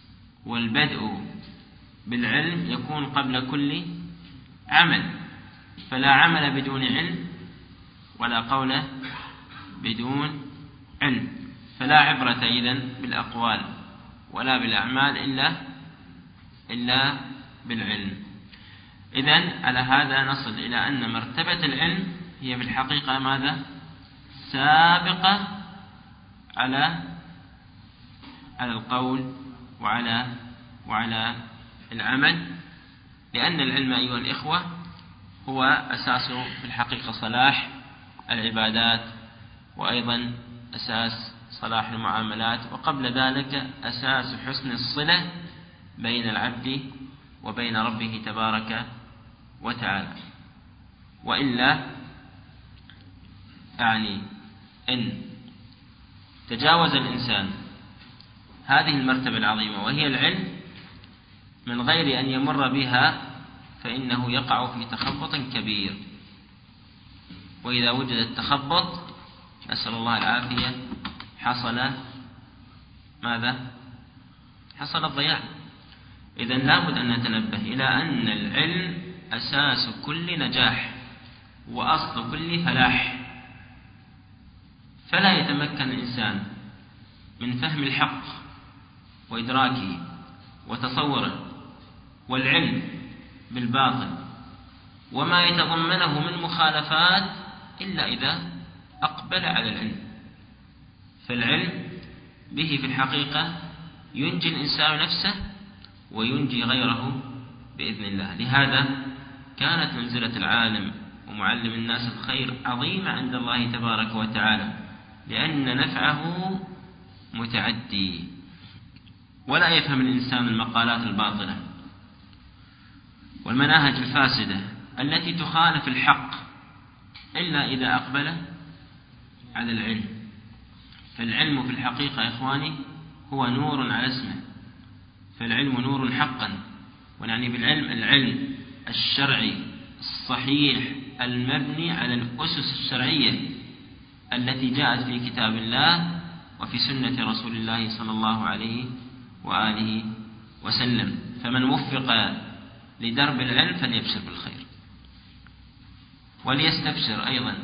والبدء بالعلم يكون قبل كل عمل. فلا عمل بدون علم ولا قول بدون علم، فلا عبرة إذن بالأقوال ولا بالأعمال إلا إلا بالعلم. إذن على هذا نصل إلى أن مرتبة العلم هي في الحقيقة ماذا؟ سابقة على على القول وعلى وعلى العمل، لأن العلم أيها الإخوة هو أساس في الحقيقة صلاح العبادات، وأيضا أساس صلاح المعاملات، وقبل ذلك أساس حسن الصلة بين العبد وبين ربه تبارك وتعالى. وإلا يعني إن تجاوز الإنسان هذه المرتبة العظيمة وهي العلم من غير أن يمر بها فإنه يقع في تخبط كبير، وإذا وجد التخبط نسأل الله العافية حصل ماذا؟ حصل الضياع. إذن لابد أن نتنبه إلى أن العلم أساس كل نجاح وأصل كل فلاح، فلا يتمكن الإنسان من فهم الحق وإدراكه وتصوره والعلم بالباطل وما يتضمنه من مخالفات إلا إذا أقبل على العلم. فالعلم به في الحقيقة ينجي الإنسان نفسه وينجي غيره بإذن الله. لهذا كانت منزلة العالم ومعلم الناس الخير عظيمة عند الله تبارك وتعالى، لأن نفعه متعدي. ولا يفهم الإنسان المقالات الباطلة والمناهج الفاسدة التي تخالف الحق إلا إذا أقبل على العلم. فالعلم في الحقيقة يا إخواني هو نور على اسمه، فالعلم نور حقا، ونعني بالعلم العلم الشرعي الصحيح المبني على الأسس الشرعية التي جاءت في كتاب الله وفي سنة رسول الله صلى الله عليه وآله وسلم. فمن وفق لدرب العلم فليبشر بالخير، وليستبشر أيضا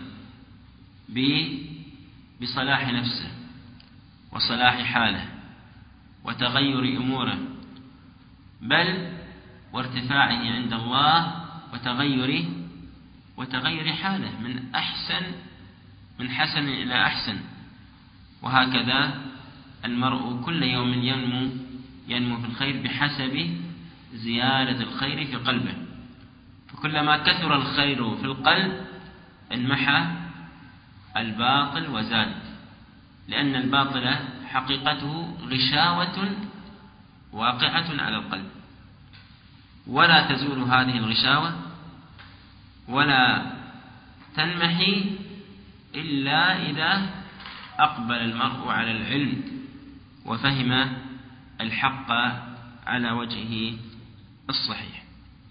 بصلاح نفسه وصلاح حاله وتغير أموره، بل وارتفاعه عند الله وتغير وتغير حاله من أحسن من حسن إلى أحسن. وهكذا المرء كل يوم ينمو ينمو في الخير بحسب زيادة الخير في قلبه، فكلما كثر الخير في القلب انمحى الباطل وزاد، لأن الباطل حقيقته غشاوة واقعة على القلب، ولا تزول هذه الغشاوة ولا تنمحي إلا إذا أقبل المرء على العلم وفهم الحق على وجهه الصحيح.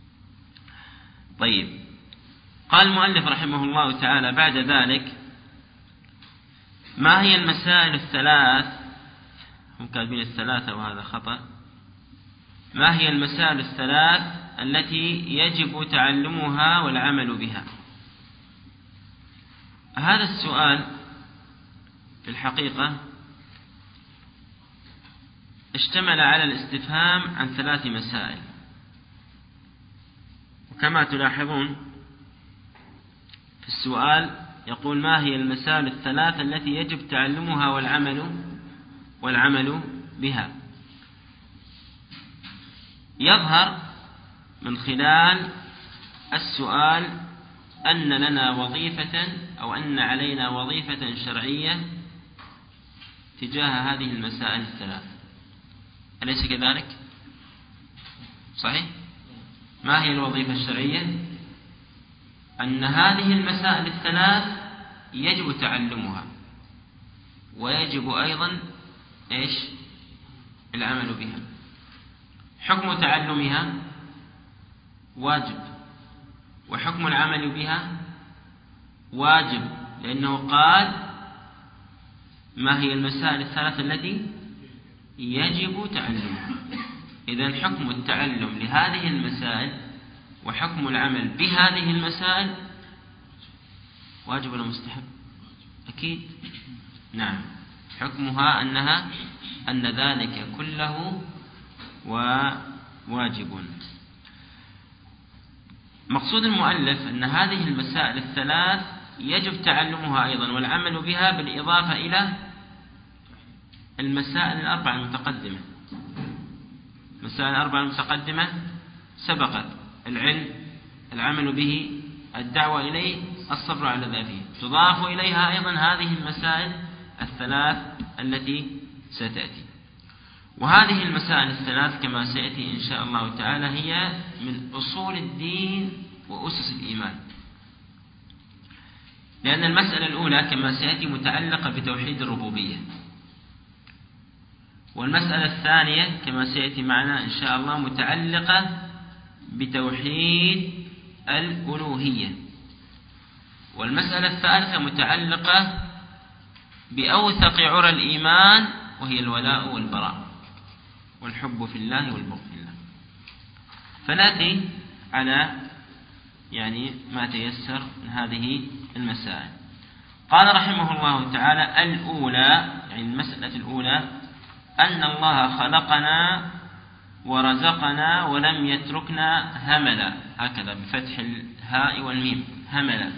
طيب، قال المؤلف رحمه الله تعالى بعد ذلك: ما هي المسائل الثلاث، هم كاتبين الثلاثة وهذا خطأ، ما هي المسائل الثلاث التي يجب تعلمها والعمل بها؟ هذا السؤال في الحقيقة اشتمل على الاستفهام عن ثلاث مسائل، وكما تلاحظون في السؤال يقول: ما هي المسائل الثلاث التي يجب تعلمها والعمل والعمل بها؟ يظهر من خلال السؤال أن لنا وظيفة أو أن علينا وظيفة شرعية تجاه هذه المسائل الثلاث، أليس كذلك؟ صحيح؟ ما هي الوظيفة الشرعية؟ أن هذه المسائل الثلاث يجب تعلمها، ويجب أيضا إيش؟ العمل بها. حكم تعلمها واجب، وحكم العمل بها واجب، لأنه قال: ما هي المسائل الثلاث التي يجب تعلمها. إذن حكم التعلم لهذه المسائل وحكم العمل بهذه المسائل واجب ولا مستحب؟ أكيد نعم، حكمها أنها أن ذلك كله واجب. مقصود المؤلف أن هذه المسائل الثلاث يجب تعلمها أيضا والعمل بها بالإضافة إلى المسائل الأربعة المتقدمة. المسائل الأربعة المتقدمة سبقت: العلم، العمل به، الدعوة إليه، الصبر على ذاته. تضاف إليها أيضا هذه المسائل الثلاث التي ستأتي. وهذه المسائل الثلاث كما سيأتي إن شاء الله تعالى هي من أصول الدين وأسس الإيمان، لأن المسألة الأولى كما سيأتي متعلقة بتوحيد الربوبية، والمسألة الثانية كما سيأتي معنا إن شاء الله متعلقة بتوحيد الألوهية، والمسألة الثالثة متعلقة بأوثق عرى الإيمان وهي الولاء والبراء والحب في الله والبغض في الله. فنأتي على يعني ما تيسر من هذه المسائل. قال رحمه الله تعالى: الأولى، يعني المسألة الأولى، أن الله خلقنا ورزقنا ولم يتركنا هملا، هكذا بفتح الهاء والميم، هملا،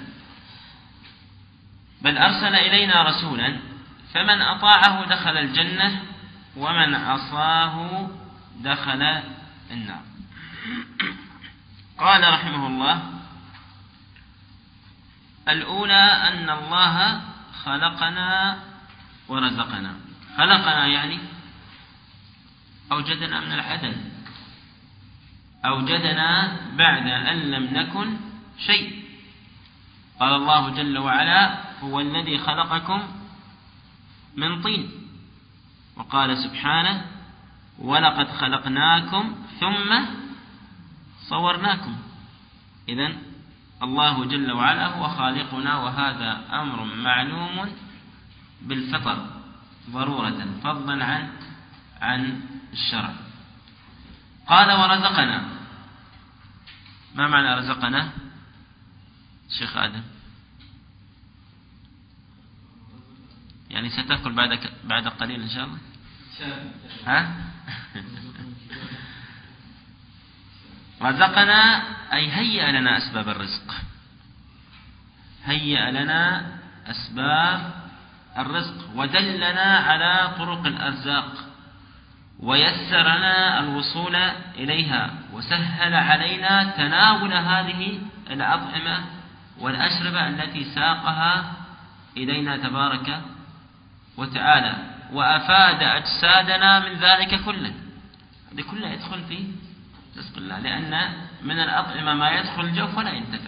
بل أرسل إلينا رسولا فمن أطاعه دخل الجنة ومن عصاه دخل النار. قال رحمه الله: الأولى أن الله خلقنا ورزقنا. خلقنا يعني أوجدنا من العدم، أوجدنا بعد أن لم نكن شيء. قال الله جل وعلا: هو الذي خلقكم من طين. وقال سبحانه: ولقد خلقناكم ثم صورناكم. إذن الله جل وعلا هو خالقنا، وهذا أمر معلوم بالفطر ضرورة فضلا عن عن الشرع. قال: ورزقنا. ما معنى رزقنا شيخ آدم؟ يعني ستأكل بعد بعد قليل إن شاء الله. ها؟ رزقنا أي هيأ لنا أسباب الرزق، هيأ لنا أسباب الرزق ودلنا على طرق الأرزاق ويسر لنا الوصول إليها وسهل علينا تناول هذه الأطعمة والأشربة التي ساقها إلينا تبارك وتعالى، وأفاد أجسادنا من ذلك كله. هذا كله يدخل في رزق الله، لأن من الأطعمة ما يدخل الجوف ولا ينتفع،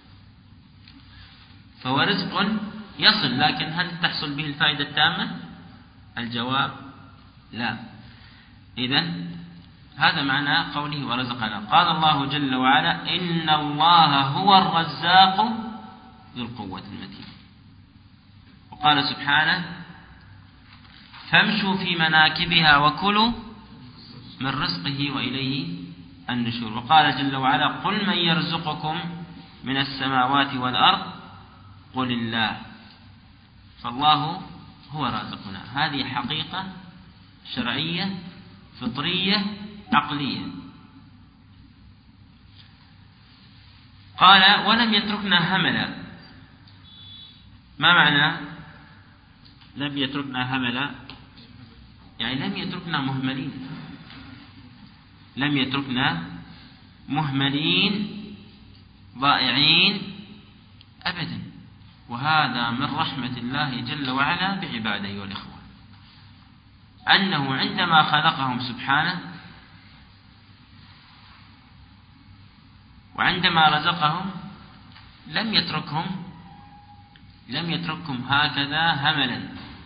فهو رزق يصل، لكن هل تحصل به الفائدة التامة؟ الجواب لا. إذن هذا معنى قوله ورزقنا. قال الله جل وعلا: إن الله هو الرزاق ذو القوة المتين. وقال سبحانه: فامشوا في مناكبها وكلوا من رزقه وإليه النشور. وقال جل وعلا: قل من يرزقكم من السماوات والأرض قل الله. فالله هو رازقنا. هذه حقيقة شرعية فطرية عقلية. قال: ولم يتركنا هملا. ما معنى لم يتركنا هملا؟ يعني لم يتركنا مهملين، لم يتركنا مهملين ضائعين أبدا. وهذا من رحمة الله جل وعلا بعباده والإخوة، أنه عندما خلقهم سبحانه وعندما رزقهم لم يتركهم لم يتركهم هكذا هملا،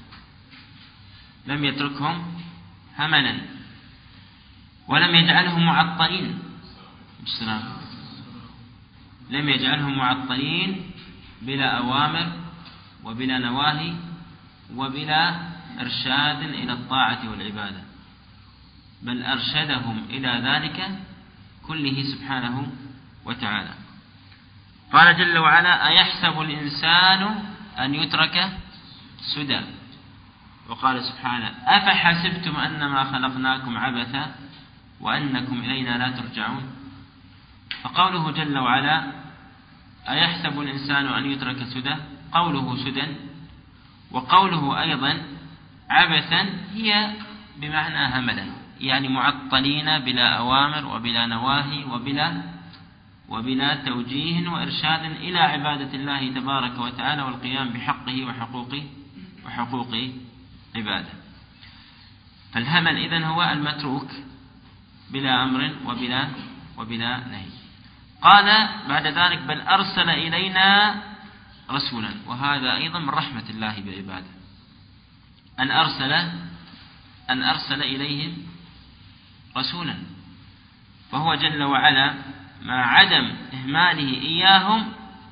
لم يتركهم هملا ولم يجعلهم معطلين. السلام. لم يجعلهم معطلين بلا أوامر وبلا نواهي وبلا إرشاد إلى الطاعة والعبادة، بل أرشدهم إلى ذلك كله سبحانه وتعالى. قال جل وعلا: أيحسب الإنسان أن يترك سدى. وقال سبحانه: أفحسبتم أنما خلقناكم عبثا وأنكم إلينا لا ترجعون. فقوله جل وعلا: أيحسب الإنسان أن يترك سدى، قوله سدى وقوله أيضا عبثا هي بمعنى هملا، يعني معطلين بلا أوامر وبلا نواهي وبلا وبلا توجيه وإرشاد إلى عبادة الله تبارك وتعالى والقيام بحقه وحقوقه وحقوق عباده. فالهمل إذن هو المتروك بلا أمر وبلا وبلا نهي. قال بعد ذلك: بل أرسل إلينا رسولا. وهذا أيضا من رحمة الله بعباده، أن أرسل أن أرسل إليهم رسولا. فهو جل وعلا مع عدم إهماله إياهم،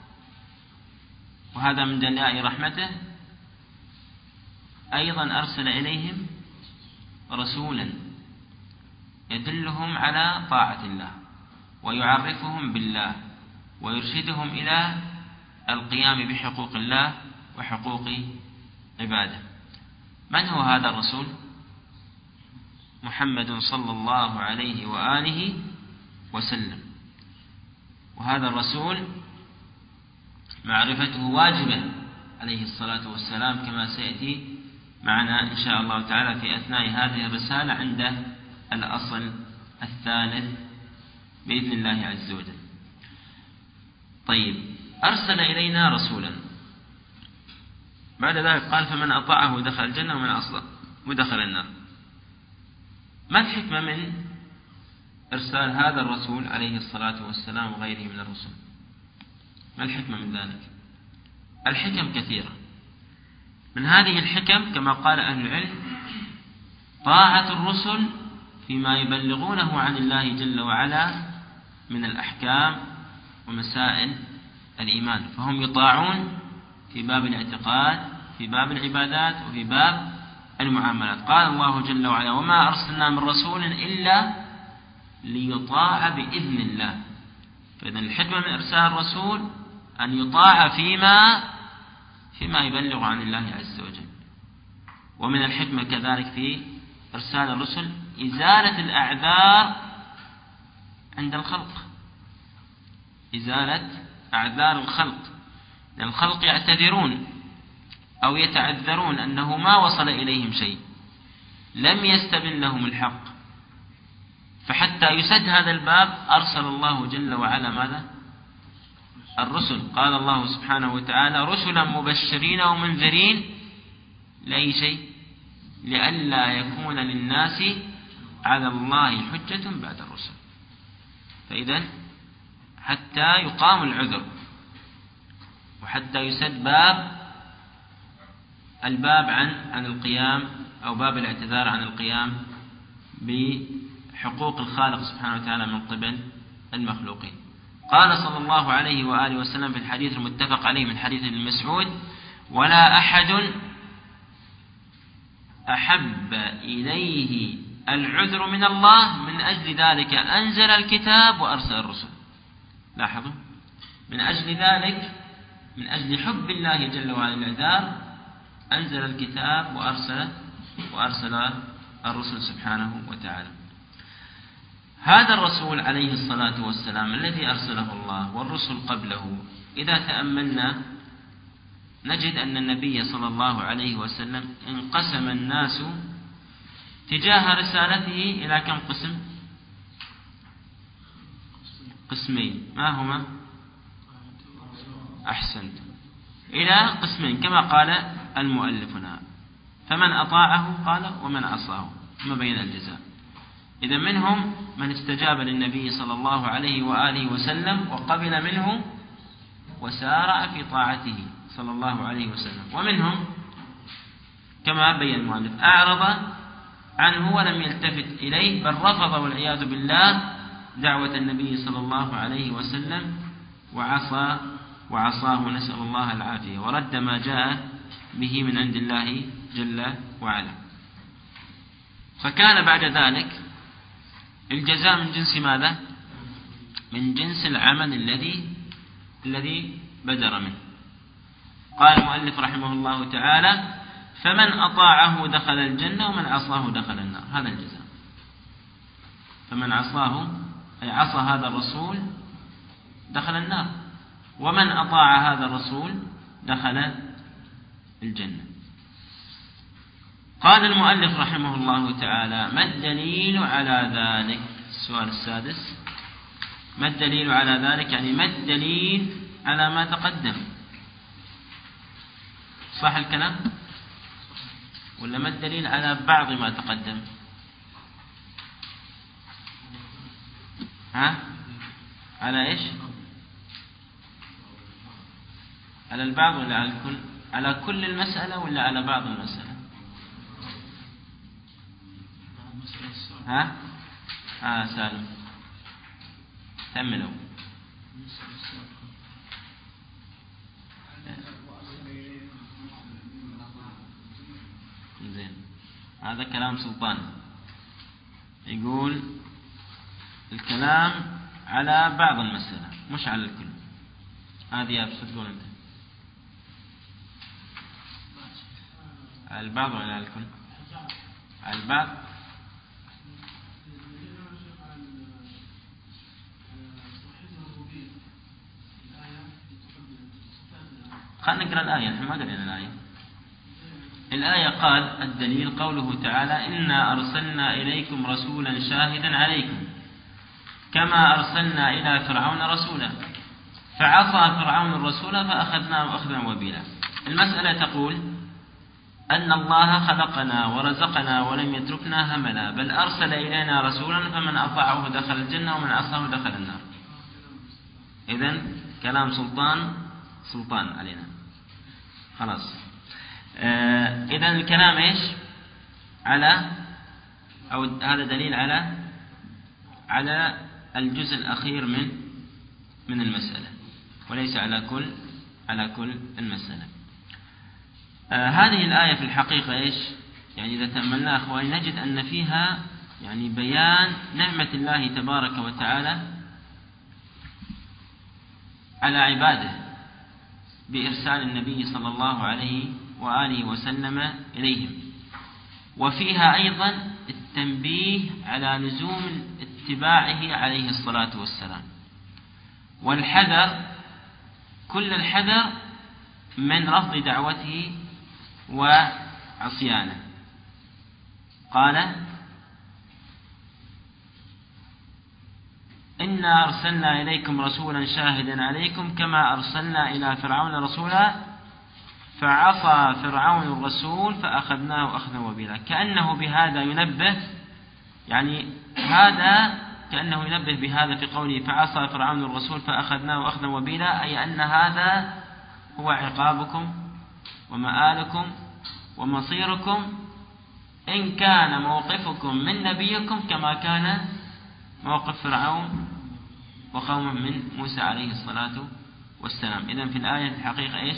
وهذا من دلائل رحمته، أيضا أرسل إليهم رسولا يدلهم على طاعة الله ويعرفهم بالله ويرشدهم إلى القيام بحقوق الله وحقوق عباده. من هو هذا الرسول؟ محمد صلى الله عليه وآله وسلم. وهذا الرسول معرفته واجبة عليه الصلاة والسلام، كما سيأتي معنا إن شاء الله تعالى في أثناء هذه الرسالة عند الأصل الثالث بإذن الله عز وجل. طيب، أرسل إلينا رسولا. بعد ذلك قال: فمن أطاعه دخل الجنة ومن عصاه ودخل النار. ما الحكمة من إرسال هذا الرسول عليه الصلاة والسلام وغيره من الرسل؟ ما الحكمة من ذلك؟ الحكم كثيرة. من هذه الحكم كما قال أهل العلم: طاعة الرسل فيما يبلغونه عن الله جل وعلا من الأحكام ومسائل الإيمان، فهم يطاعون في باب الاعتقاد، في باب العبادات، وفي باب المعاملات. قال الله جل وعلا: وما أرسلنا من رسول إلا ليطاع بإذن الله. فإذن الحكمة من إرسال الرسول أن يطاع فيما فيما يبلغ عن الله عز وجل. ومن الحكمة كذلك في إرسال الرسل إزالة الأعذار عند الخلق، إزالة أعذار الخلق. لأن الخلق يعتذرون أو يتعذرون أنه ما وصل إليهم شيء، لم يستبن لهم الحق، فحتى يسد هذا الباب أرسل الله جل وعلا ماذا؟ الرسل. قال الله سبحانه وتعالى: رسلا مبشرين ومنذرين لأي شيء؟ لئلا يكون للناس على الله حجة بعد الرسل. فإذا حتى يقام العذر وحتى يسد باب الباب عن عن القيام أو باب الاعتذار عن القيام بحقوق الخالق سبحانه وتعالى من قبل المخلوقين. قال صلى الله عليه وآله وسلم في الحديث المتفق عليه من حديث ابن مسعود: ولا أحد أحب إليه العذر من الله من أجل ذلك أنزل الكتاب وأرسل الرسل. لاحظوا، من أجل ذلك، من أجل حب الله جل وعلا العذار، أنزل الكتاب وأرسل وأرسل الرسل سبحانه وتعالى. هذا الرسول عليه الصلاة والسلام الذي أرسله الله والرسل قبله، إذا تأملنا نجد أن النبي صلى الله عليه وسلم انقسم الناس تجاه رسالته إلى كم قسم؟ قسمين. ما هما؟ أحسنت، إلى قسمين كما قال المؤلف هنا: فمن أطاعه قال ومن عصاه، ثم بين الجزاء. إذا منهم من استجاب للنبي صلى الله عليه وآله وسلم وقبل منه وسارع في طاعته صلى الله عليه وسلم، ومنهم كما بين المؤلف أعرض عنه ولم يلتفت إليه، بل رفض والعياذ بالله دعوة النبي صلى الله عليه وسلم وعصى وعصاه، نسأل الله العافية، ورد ما جاء به من عند الله جل وعلا. فكان بعد ذلك الجزاء من جنس ماذا؟ من جنس العمل الذي الذي بدر منه. قال المؤلف رحمه الله تعالى: فمن أطاعه دخل الجنة ومن عصاه دخل النار. هذا الجزاء. فمن عصاه أي عصى هذا الرسول دخل النار، ومن أطاع هذا الرسول دخل الجنة. قال المؤلف رحمه الله تعالى: ما الدليل على ذلك؟ السؤال السادس: ما الدليل على ذلك؟ يعني ما الدليل على ما تقدم؟ صح الكلام؟ ولا ما الدليل على بعض ما تقدم؟ ها؟ على ايش؟ على البعض ولا على الكل؟ على كل المسألة ولا على بعض المسألة؟ ها؟ آه سالم كملوا. زين، هذا كلام سلطان، يقول الكلام على بعض المسألة مش على الكل. هذه يا بس تقول أنت على البعض ولا على الكل؟ على البعض. خلنا نقرأ الآية، نحن ما قرأنا الآية. الآية قال الدليل قوله تعالى: إنا أرسلنا إليكم رسولا شاهدا عليكم كما أرسلنا إلى فرعون رسولا فعصى فرعون الرسول فأخذناه أخذا وبيلا. المسألة تقول أن الله خلقنا ورزقنا ولم يتركنا هملا، بل أرسل إلينا رسولا فمن أطاعه دخل الجنة ومن عصاه دخل النار. إذن كلام سلطان سلطان علينا خلاص. آه إذن الكلام إيش؟ على أو هذا دليل على على الجزء الأخير من من المسألة، وليس على كل على كل المسألة. آه هذه الآية في الحقيقة إيش؟ يعني إذا تأملنا أخواني نجد أن فيها يعني بيان نعمة الله تبارك وتعالى على عباده بإرسال النبي صلى الله عليه وآله وسلم إليهم، وفيها أيضا التنبيه على لزوم اتباعه عليه الصلاة والسلام، والحذر كل الحذر من رفض دعوته وعصيانه. قال: إنا أرسلنا إليكم رسولا شاهدا عليكم كما أرسلنا إلى فرعون رسولا فعصى فرعون الرسول فأخذناه أخذا وبيلا. كأنه بهذا ينبه، يعني هذا كأنه ينبه بهذا في قوله فعصى فرعون الرسول فأخذناه أخذا وبيلا، أي أن هذا هو عقابكم ومآلكم ومصيركم إن كان موقفكم من نبيكم كما كان موقف فرعون وقومه من موسى عليه الصلاة والسلام. إذن في الآية الحقيقة إيش؟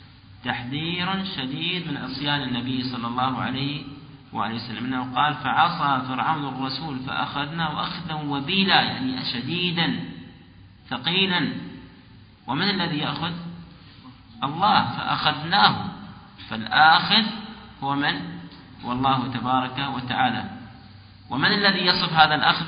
تحذير شديد من عصيان النبي صلى الله عليه وآله وسلم، إنه قال فعصى فرعون الرسول فأخذناه أخذا وبيلا، يعني شديدا ثقيلا. ومن الذي يأخذ؟ الله، فأخذناه، فالآخذ هو من؟ والله تبارك وتعالى. ومن الذي يصف هذا الأخذ؟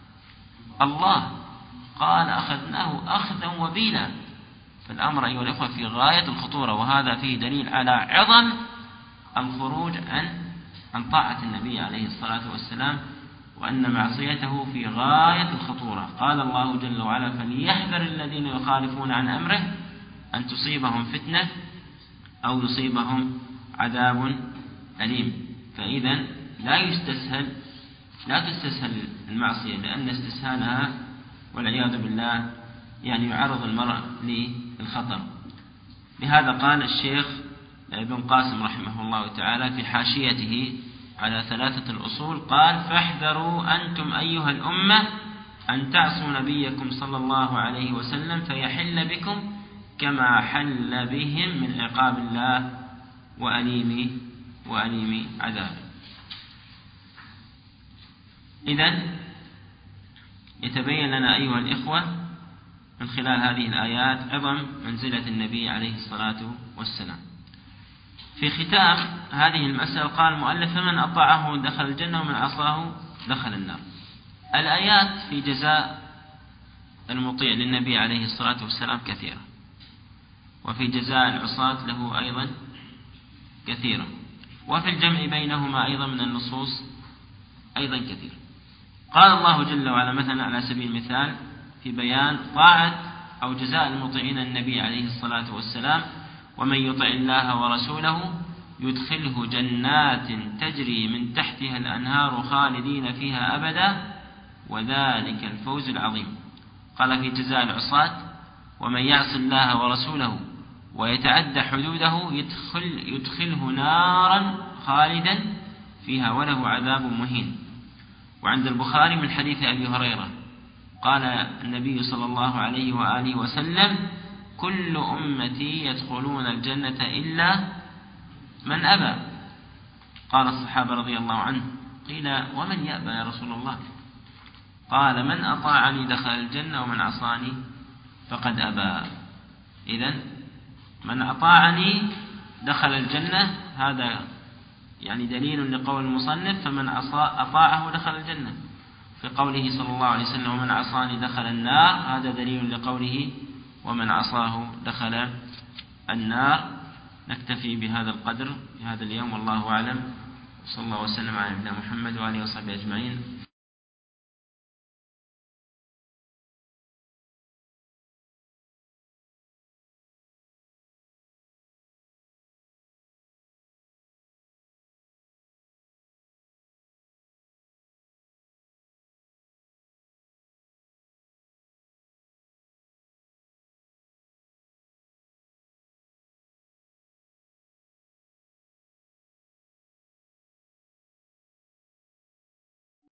الله، قال أخذناه أخذا وبيلا. فالأمر أيها الأخوة في غاية الخطورة، وهذا فيه دليل على عظم الخروج عن عن طاعة النبي عليه الصلاة والسلام، وأن معصيته في غاية الخطورة. قال الله جل وعلا: فليحذر الذين يخالفون عن أمره أن تصيبهم فتنة أو يصيبهم عذاب أليم. فإذا لا يستسهل لا تستسهل المعصية، لأن استسهالها والعياذ بالله يعني يعرض المرء للخطر. لهذا قال الشيخ ابن قاسم رحمه الله تعالى في حاشيته على ثلاثة الأصول، قال: فاحذروا أنتم أيها الأمة أن تعصوا نبيكم صلى الله عليه وسلم فيحل بكم كما حل بهم من عقاب الله وأليم وأليم عذاب. إذن يتبين لنا أيها الإخوة من خلال هذه الآيات عظم منزلة النبي عليه الصلاة والسلام. في ختام هذه المسألة قال المؤلف: فمن أطاعه دخل الجنة ومن عصاه دخل النار. الآيات في جزاء المطيع للنبي عليه الصلاة والسلام كثيرة، وفي جزاء العصاة له أيضا كثيرة، وفي الجمع بينهما أيضا من النصوص أيضا كثير. قال الله جل وعلا مثلا على سبيل المثال في بيان طاعة أو جزاء المطيعين النبي عليه الصلاة والسلام: ومن يطع الله ورسوله يدخله جنات تجري من تحتها الأنهار خالدين فيها أبدا وذلك الفوز العظيم. قال في جزاء العصاة: ومن يعص الله ورسوله ويتعدى حدوده يدخل يدخله نارا خالدا فيها وله عذاب مهين. وعند البخاري من حديث أبي هريرة قال النبي صلى الله عليه وآله وسلم: كل أمتي يدخلون الجنة إلا من أبى. قال الصحابة رضي الله عنه: قيل ومن يأبى يا رسول الله؟ قال: من أطاعني دخل الجنة ومن عصاني فقد أبى. إذن من أطاعني دخل الجنة، هذا يعني دليل لقول المصنف: فمن أطاعه دخل الجنة. في قوله صلى الله عليه وسلم: ومن عصاني دخل النار، هذا دليل لقوله: ومن عصاه دخل النار. نكتفي بهذا القدر في هذا اليوم، والله أعلم. صلى الله وسلم على نبينا محمد وآله وصحبه أجمعين.